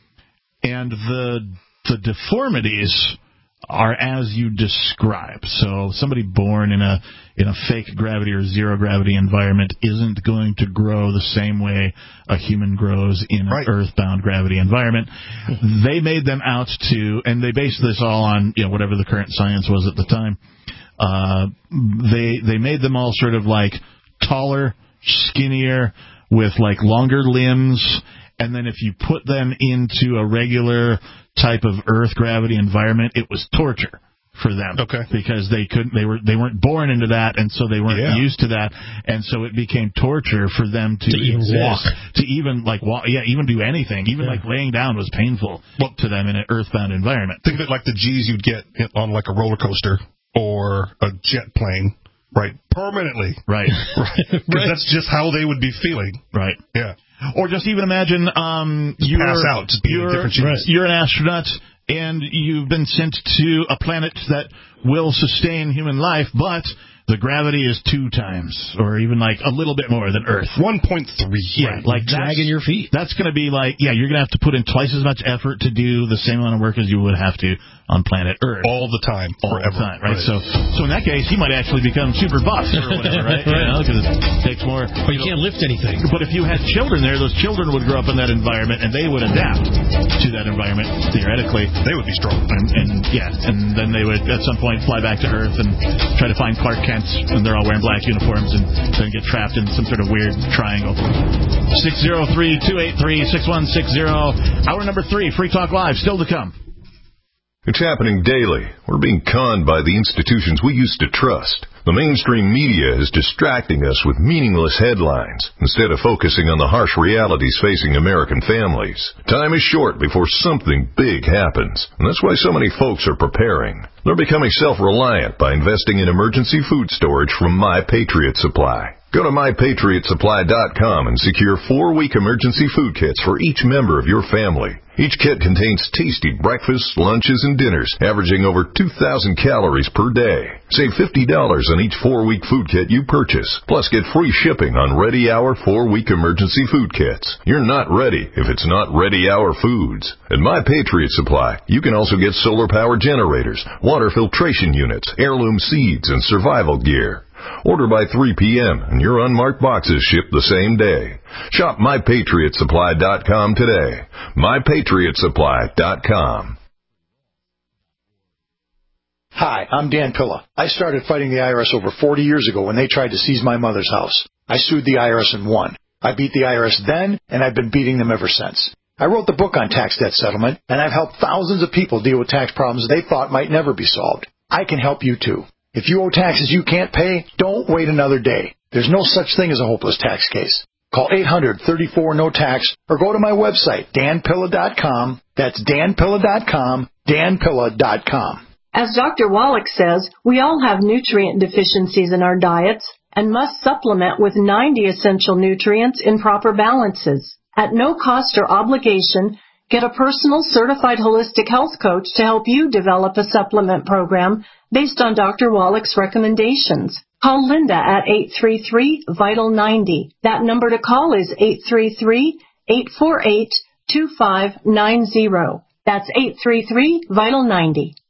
[SPEAKER 3] And the the deformities are as you describe. So somebody born in a in a fake gravity or zero gravity environment isn't going to grow the same way a human grows in
[SPEAKER 4] right.
[SPEAKER 3] an earthbound gravity environment. They made them out to, and they based this all on, you know, whatever the current science was at the time. Uh, they they made them all sort of like taller, skinnier, with like longer limbs. And then if you put them into a regular type of Earth gravity environment, it was torture for them.
[SPEAKER 4] Okay.
[SPEAKER 3] Because they couldn't, they were, they weren't born into that, and so they weren't
[SPEAKER 4] yeah.
[SPEAKER 3] used to that, and so it became torture for them to,
[SPEAKER 5] to even
[SPEAKER 3] exist,
[SPEAKER 5] walk,
[SPEAKER 3] to even like walk, yeah, even do anything, even yeah. like laying down was painful well, to them in an earthbound environment.
[SPEAKER 4] Think of it like the G's you'd get on like a roller coaster or a jet plane. Right. Permanently.
[SPEAKER 3] Right.
[SPEAKER 4] Right. Because right. that's just how they would be feeling.
[SPEAKER 3] Right.
[SPEAKER 4] Yeah.
[SPEAKER 3] Or just even imagine um, you're,
[SPEAKER 4] pass out, just be
[SPEAKER 3] you're,
[SPEAKER 4] different
[SPEAKER 3] right. you're an astronaut and you've been sent to a planet that will sustain human life, but the gravity is two times, or even like a little bit more than Earth.
[SPEAKER 4] one point three.
[SPEAKER 3] Yeah, like
[SPEAKER 5] dragging your feet.
[SPEAKER 3] That's going to be like, yeah, you're going to have to put in twice as much effort to do the same amount of work as you would have to on planet Earth.
[SPEAKER 4] All the time,
[SPEAKER 3] All
[SPEAKER 4] forever.
[SPEAKER 3] the time, right? right? So, so in that case, he might actually become super buff or whatever, right?
[SPEAKER 5] right.
[SPEAKER 3] You know, because it takes more.
[SPEAKER 5] But you, you can't know, lift anything.
[SPEAKER 3] But if you had children there, those children would grow up in that environment, and they would adapt to that environment theoretically.
[SPEAKER 4] They would be strong,
[SPEAKER 3] and, and yeah, and then they would at some point fly back to Earth and try to find Clark Kent, and they're all wearing black uniforms, and then get trapped in some sort of weird triangle. six oh three, two eight three, six one six zero. Hour number three, Free Talk Live, still to come.
[SPEAKER 12] It's happening daily. We're being conned by the institutions we used to trust. The mainstream media is distracting us with meaningless headlines instead of focusing on the harsh realities facing American families. Time is short before something big happens, and that's why so many folks are preparing. They're becoming self-reliant by investing in emergency food storage from My Patriot Supply. Go to my patriot supply dot com and secure four-week emergency food kits for each member of your family. Each kit contains tasty breakfasts, lunches, and dinners, averaging over two thousand calories per day. Save fifty dollars on each four-week food kit you purchase, plus get free shipping on Ready Hour four-week emergency food kits. You're not ready if it's not Ready Hour Foods. At My Patriot Supply, you can also get solar power generators, water filtration units, heirloom seeds, and survival gear. Order by three p.m. and your unmarked boxes ship the same day. Shop my patriot supply dot com today. my patriot supply dot com.
[SPEAKER 13] Hi, I'm Dan Pilla. I started fighting the I R S over forty years ago when they tried to seize my mother's house. I sued the I R S and won. I beat the I R S then, and I've been beating them ever since. I wrote the book on tax debt settlement, and I've helped thousands of people deal with tax problems they thought might never be solved. I can help you too. If you owe taxes you can't pay, don't wait another day. There's no such thing as a hopeless tax case. Call eight hundred, thirty-four, no tax or go to my website, dan pilla dot com. That's dan pilla dot com, dan pilla dot com.
[SPEAKER 14] As Doctor Wallach says, we all have nutrient deficiencies in our diets and must supplement with ninety essential nutrients in proper balances. At no cost or obligation, get a personal certified holistic health coach to help you develop a supplement program based on Doctor Wallach's recommendations. Call Linda at eight three three, vital ninety. That number to call is eight three three, eight four eight, two five nine zero. That's eight three three, vital ninety.